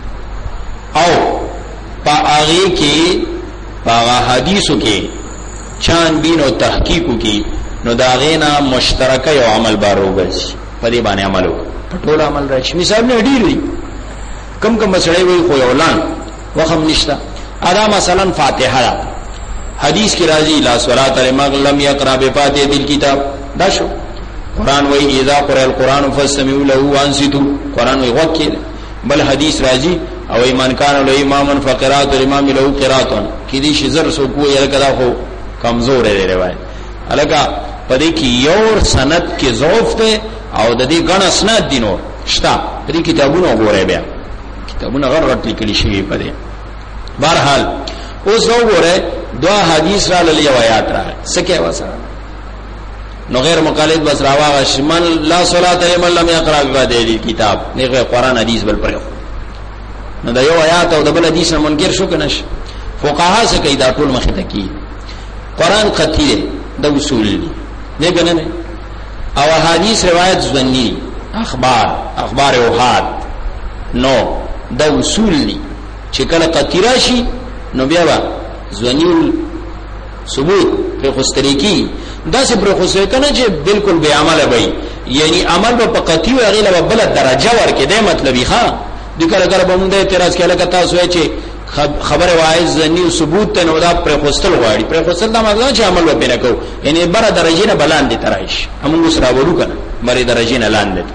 او پا هغه کې پا حدیثو کې چان بین او تحقیقو کې نو داغینا مشترکه یو عمل بارو بس په دې باندې عمل وکړه ټول عمل راشي مثال نه ډیر وي کم کم مسړې وي خو اعلان وخم نشتا ادا مثلا فاتحه حدیث کی راضی لا صلاه لمن لم يقرأ بفاتحه الكتاب دا شو قران وی اذا قرأ القران فاستمعوا له وانصتوا قران وی وکیل بل حدیث راضی او ایمان کان له امام فقرات الامام له قرات کی دي شزر سو کو یل کدا خو کمزور دی روایت الګه پدې کې یو سند کې ضعف ده او د دې غن اسناد دي نو شتا پدې کتابونه وګورئ بیا کتابونه غړ غړ لیکلي شي پدې بهرحال اوس وګورئ دوا حدیث را للی آیات را سکه وسره نو غیر مقلد بس راوا شمن لا صلاه لمن لم يقرأ بفاتحه الكتاب نه قرآن حدیث بل پرې نو دا یو آیات او د بل حدیث منکر شو کنه فقها څخه دا ټول مخه تکي قرآن قطعی د اصول دي نه کنه او حدیث روایت ځنی اخبار اخبار اوحاد نو د اصول دي چې کله قطعی راشي نو بیا با ځنی ثبوت په خستریکی دا سه پر خو کنه چې بالکل به عمل وي یعنی عمل په قطعی او غیله بل درجه ورکې ده مطلبي ښا د کله کله به موږ اعتراض کله کته سوې چې خبره وایي ځنی او ثبوت ته نو دا پر خوستل غواړي پر خوستل دا مطلب چې عمل و پینې کو یعنی بر درجه نه بلاندې ترایش موږ سره ورو کنه مری درجه نه لاندې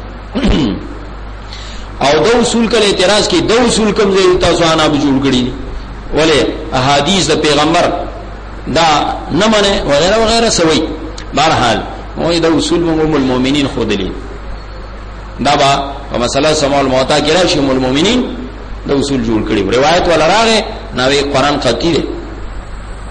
او دا اصول کله اعتراض کې دا اصول کوم ځای تاسو انا به جوړ کړی ولې احادیث د پیغمبر دا نه منه وغیرہ وغیرہ سوي بهرحال وې دا اصول موږ المؤمنین خود دي دا با په مسله سماع الموتا کې راشي المؤمنین دا اصول جوړ کړی روایت ولا راغې نوې قران قطعی دی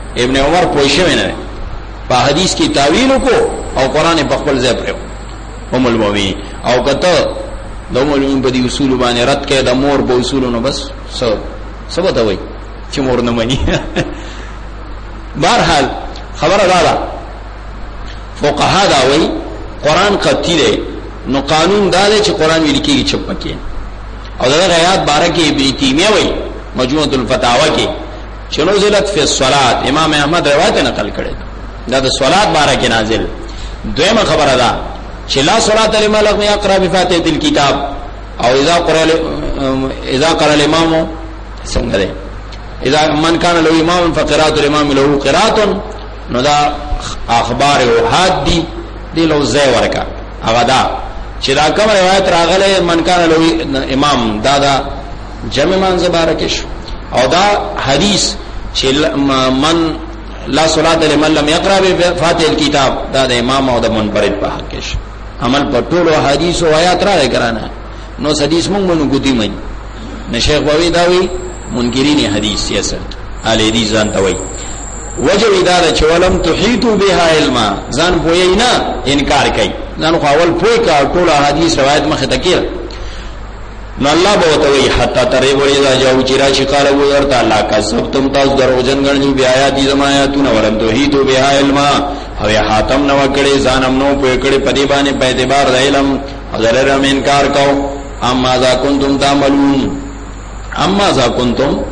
ابن عمر پوښښ نه په حدیث کې تعویل کو او قران په خپل ځای پرو هم المؤمنین او کته د مولوی په دې اصول باندې رد کړي د مور په اصولونو بس څه څه وایي چې مور نه مانی بهرحال خبره دا فقها دا وایي قران قطعی دی نو قانون دا دی چې قران ویل کېږي چپ پکې او دا آیات بارے کې ابن تیمیہ وایي مجموعه الفتاوا کې چې نزلت فی الصلاه امام احمد روایت نقل کړي دا د صلات بارے کې نازل دویمه خبره ده چې لا صلاه لمن لم يقرأ بفاتحه الكتاب او اذا قرأ اذا قرأ الامام څنګه ده اذا من كان له امام فقراءه الامام له قراءه نو دا اخبار او حدي دی لو زای ورکا هغه دا چې دا کوم روایت راغله من کان له امام دا دا جمع منځ بارکش او دا حدیث چې من لا صلاه لمن لم يقرأ بفاتحه الكتاب دا د امام او د منفرد په حق کې عمل په ټولو حدیث او آیات راغلي کرانه نو حدیث مونږ مونږ ګوتی مې نه شیخ بوي دا وی منکرین حدیث یې سره علي دي ځان ته وی وجه اداره چې ولم تحيطوا بها علما ځان پوي نه انکار کوي ځان خو اول پوي کا ټول حدیث روایت مخه تکیر نو الله به وتوي حتا ترې وړي دا جو چې را شي قال ابو ورته الله کا سب تم تاسو دروژن غنځي بیا آیات دي زمایاتونه ولم تحيطوا بها علما او حاتم نو کړي ځانم نو پوي کړي پدی باندې په اعتبار د علم حضرت هم انکار کو اما ذا کنتم تعملون اما ذا کنتم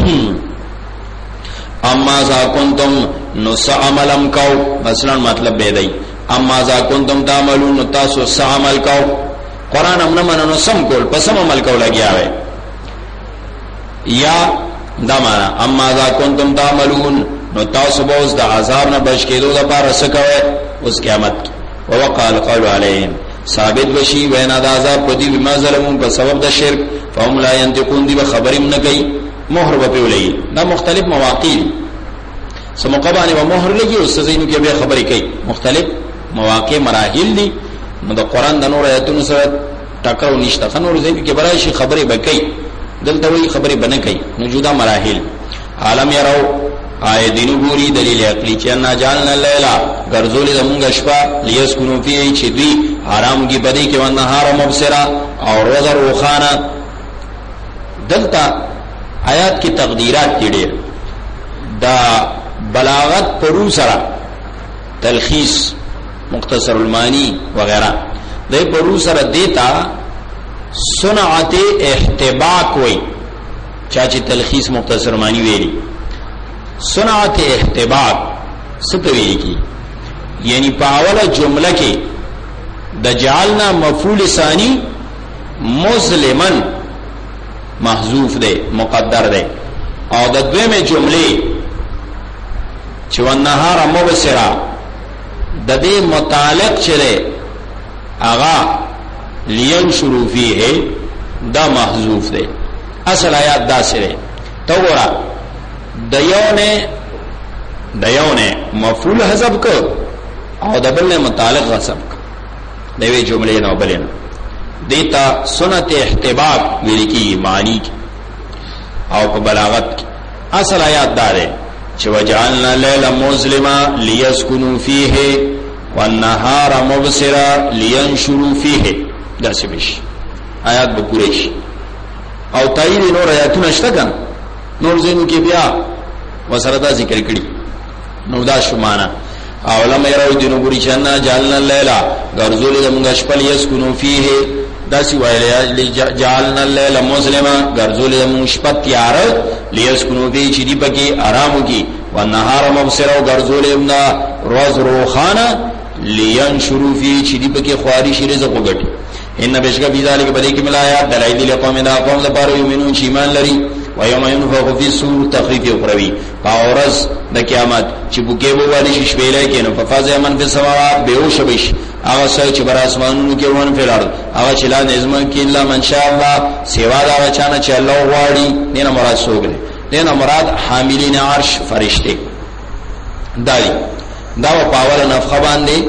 اما ذا کنتم نو سعملم کو مثلا مطلب به دی اما ذا کنتم تعملون نو تاسو سعمل کو قران هم نه مننو سم کول پس هم عمل کول لګیا وي یا دا معنا اما ذا کنتم تعملون نو تاسو به اوس د عذاب نه بچ کېدو لپاره څه کوي اوس قیامت او وقال قالوا عليهم ثابت وشي وینا د عذاب په دې بما ظلمون په سبب د شرک فهم لا ينطقون دي خبرم نه کوي مہر به ولې دا مختلف مواقع سموقع باندې و مہر لګي استادینو کې به خبرې کوي مختلف مواقع مراحل دي نو د قران د نور آیاتونو سره ټکر نشته خنور زین کې برای شي خبرې بکې دلته وی خبرې بنه کوي نو جدا مراحل عالم يرو آی دینو ګوري دلیل عقلی چې نه جاننا لیلا ګرځولې زمونږ شپه لیسکونو فی چې دوی آرام کې بدی کې ونهار مبصرا او روز روخانه دلته آیات کی تقدیرات کی ډېر دا بلاغت پرو سره تلخیص مختصر المانی وغیرہ دای پرو سره دیتا صنعت احتباق وای چاچی تلخیص مختصر المانی ویلی صنعت احتباق ستوی کی یعنی پاوله جمله کې د جعلنا مفعول ثانی مسلمن محذوف ده مقدر ده او د دویمه جمله چې ونهار مبصرا د دې متعلق چره اغا لینشرو فیه دا محذوف ده اصل آیات دا سره تو ګورا دیونه دیونه مفعول حذف کو او د بل متعلق حذف کو دوی جمله نو بلنه دیتا سنت احتباق ویل کی معنی کی او په بلاغت کی اصل آیات داره چې وجعلنا الليل مظلما ليسكنوا فيه والنهار مبصرا لينشروا فيه دا سبش آیات به پوره شي او تایید نور آیاتونه شته کن نور زینو کې بیا وسره دا ذکر کړي نو دا شمانه اولم يروا دینو ګوري چې ان جعلنا الليل غرزول زمونږ شپه يسكنوا فيه داسی ویلی جعلنا اللیل مظلما گرزول زمون شپه تیار لیسکنو فی چې دی پکې آرامو کی والنهار مبصرا گرزول امنا روز روخانه لینشرو فی چې دی پکې خواري شي رزق وګټي ان بشک فی ذلک بلی کی ملایات دلائل لقوم دا قوم لپاره یمنون چې ایمان لري و یوم ينفخ فی الصور تخفیف اخروی پاورز د قیامت چې بوګي وو والی شي شویلای کینو ففاز من فی السماوات بیوش بش هغه څه چې بر اسمانونو کې ون فلار هغه چې لا نظم کې الا من شاء الله سیوا دا چانه چې الله غواړي دینه مراد سوګره دینه مراد حاملین عرش فرشته دای دا په پاور نفخه باندې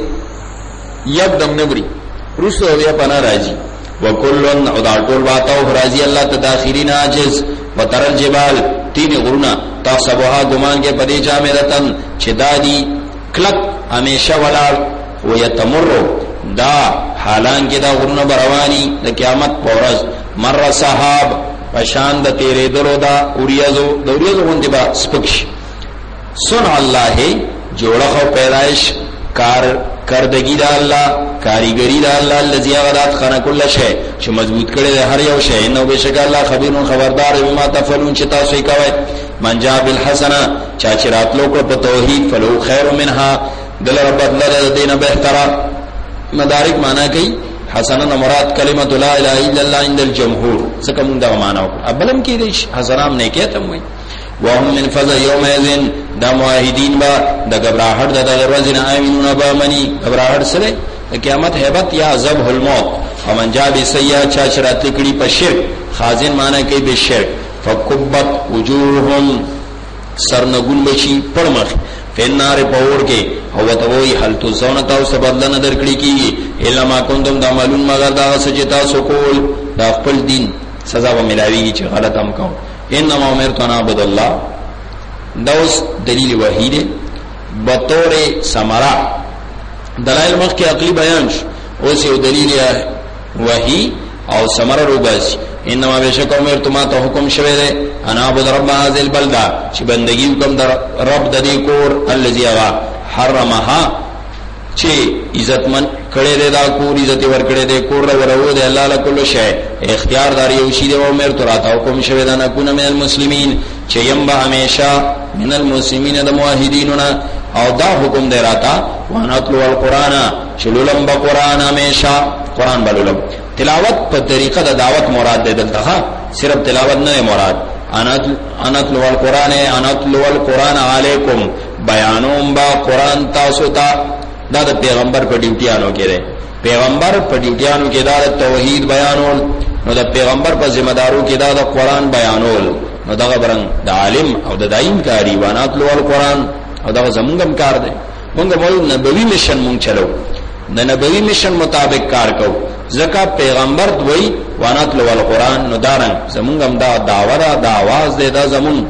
یکدم نبري رسو بیا پنا راځي وکلن او دا ټول واتو راځي الله تداخرین عاجز وتر الجبال تین غرونا تحسبها گمان کے پدی جامدتن چدادی کلک ہمیشہ ولار ویتمرو دا حالان کے دا غرونا بروانی دا قیامت پورز مر صحاب پشاند تیرے دلو دا اوریازو دا اوریازو گوندی با سپکش سنع اللہ جوڑخ و پیدائش کار کردگی دا اللہ کاریگری دا اللہ اللذی آغدات خانک اللہ شے چو مضبوط کرے دے ہر یو شے انہو بے شک اللہ خبیرون خبردار بما تفعلون چتا سوئی کوئے من جا بالحسنہ چاچی رات لوکر پا توحید فلو خیر منہا دل رب اللہ دین بہترا مدارک مانا کئی حسنہ مراد کلمت لا الہ الا اللہ عند الجمہور سکمون دا مانا ہوکر اب بلم کی دیش حسنام نے کہتا ہوئی وهم من فضل یومئذ دا معاہدین با دا گبراہٹ دا دا غروزن آمینون با منی گبراہٹ سرے دا قیامت حیبت یا ذبح الموت ومن جا بی سیاہ چاچرات لکڑی پا شرک خازن مانا کئی بی شرک فکبت وجوہم سرنگون بچی پرمخ فین نار پاور کے اوتوئی حل تو زونتاو سبدل ندر کڑی کی الا ما کنتم دا ملون مگر دا سجتا سکول دا خپل دین سزا و ملاوی گی چی غلط ہم کہو انما امرت ان اعبد اللہ دوس دلیل وحید بطور ثمرہ دلائل مخ کے عقلی بیان اوسی دلیل وحی او ثمرہ روباسی انما بشک امرت ما تو حکم شوه دے ان اعبد رب هذه البلدہ چ بندگی حکم در رب ددی کور الذی حرمها چ عزت من کڑے دے دا کور عزت ور کڑے دے کور ورو دے اللہ لکل شے اختیار داری اوشی دے عمر تو راتا حکم شوه دا نکون من المسلمین چ یم ہمیشہ من المسلمین د موحدیننا او دا حکم دے راتا وانا تلو القرآن چلولم با قرآن ہمیشہ قرآن بلولم تلاوت پر طریقہ دا دعوت مراد دے دلتا ہاں صرف تلاوت نہ مراد انت لو القرآن انت لو القرآن علیکم بیانوم با قرآن تاسو تا دا دا پیغمبر پر ڈیوٹیانو کے دے پیغمبر پر ڈیوٹیانو کے دا دا توحید بیانول نو دا پیغمبر پر ذمہ دارو کے دا دا قرآن بیانول نو دا غبرنگ دا عالم او دا دائم کاری وانات لو القرآن او دا زمونگم کار دے مونگا مول نبوی مشن مونگ چلو دا نبوی مشن مطابق کار کو زکا پیغمبر دوئی وانات لو القرآن نو دارنگ زمونگم دا داورا دا آواز دے دا زمون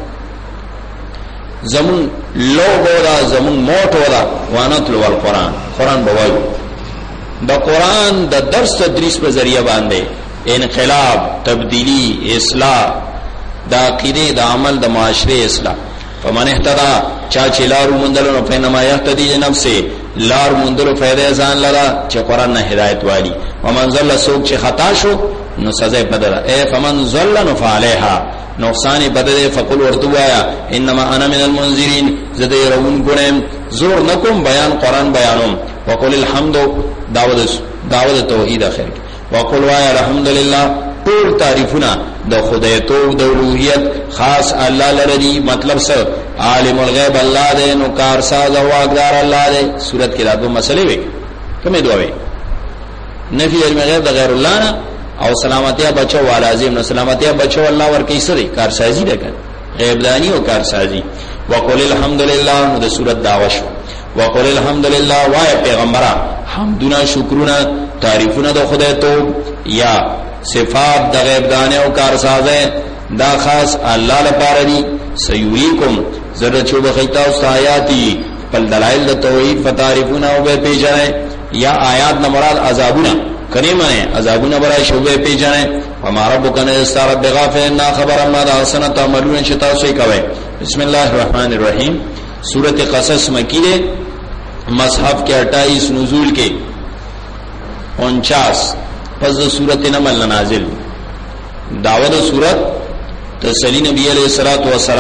زمون لوگو دا زمون موٹو دا وانات لو القرآن قرآن بوائیو دا قرآن دا درس تدریس پر ذریعہ باندے انقلاب تبدیلی اصلاح دا عقیدے دا عمل دا معاشرے اصلاح فمن احتدا چاچی لارو مندلو فینما یحتدی نفسے لار مندلو فیدے زان للا چا قرآن نا ہدایت والی ومن ظل سوک چی خطا شو نو سزے بدل اے فمن ظل نفعلیہا نقصانی بدل فقل وردو آیا انما انا من المنذرین زدے رون کنیم زور نکم بیان قرآن بیانم وقل الحمد دعوت دعوت توحید آخر وقل آیا الحمدللہ طول تعریفنا دا خدایتو دا الوحیت خاص اللہ لردی مطلب سر عالم الغیب اللہ دے نو کارساز و اقدار اللہ دے سورت کے لاتو مسئلے وے کمی دعوے نفی علم غیب دا غیر اللہ نا او سلامتیہ بچو والازیم نو سلامتیہ بچو اللہ ورکی سرے کارسازی دے کر غیب دانی و کارسازی وقل الحمدللہ نو دا سورت دعوشو وقل الحمدللہ وائے پیغمبرہ حمدنا شکرنا تعریفنا دا خدایتو یا صفات دا غیب دانے و کارسازیں دا خاص اللہ لپارا دی سیوریکم ذرہ چوب خیطہ اس آیاتی پل دلائل دا توحید فتعریفونا و بے پی جائیں یا آیات نمراد عذابونا کریمانے عذابونا برای شعبے پی جائیں وما ربکن استارت بغافر انا خبر اما دا حسنت عملون شتا سوئی کوئے بسم اللہ الرحمن الرحیم سورت قصص مکی دے مصحف کے اٹھائیس نزول کے انچاس پس سورت نمل نازل دعوت سورت تسلی نبی علیہ الصلوۃ والسلام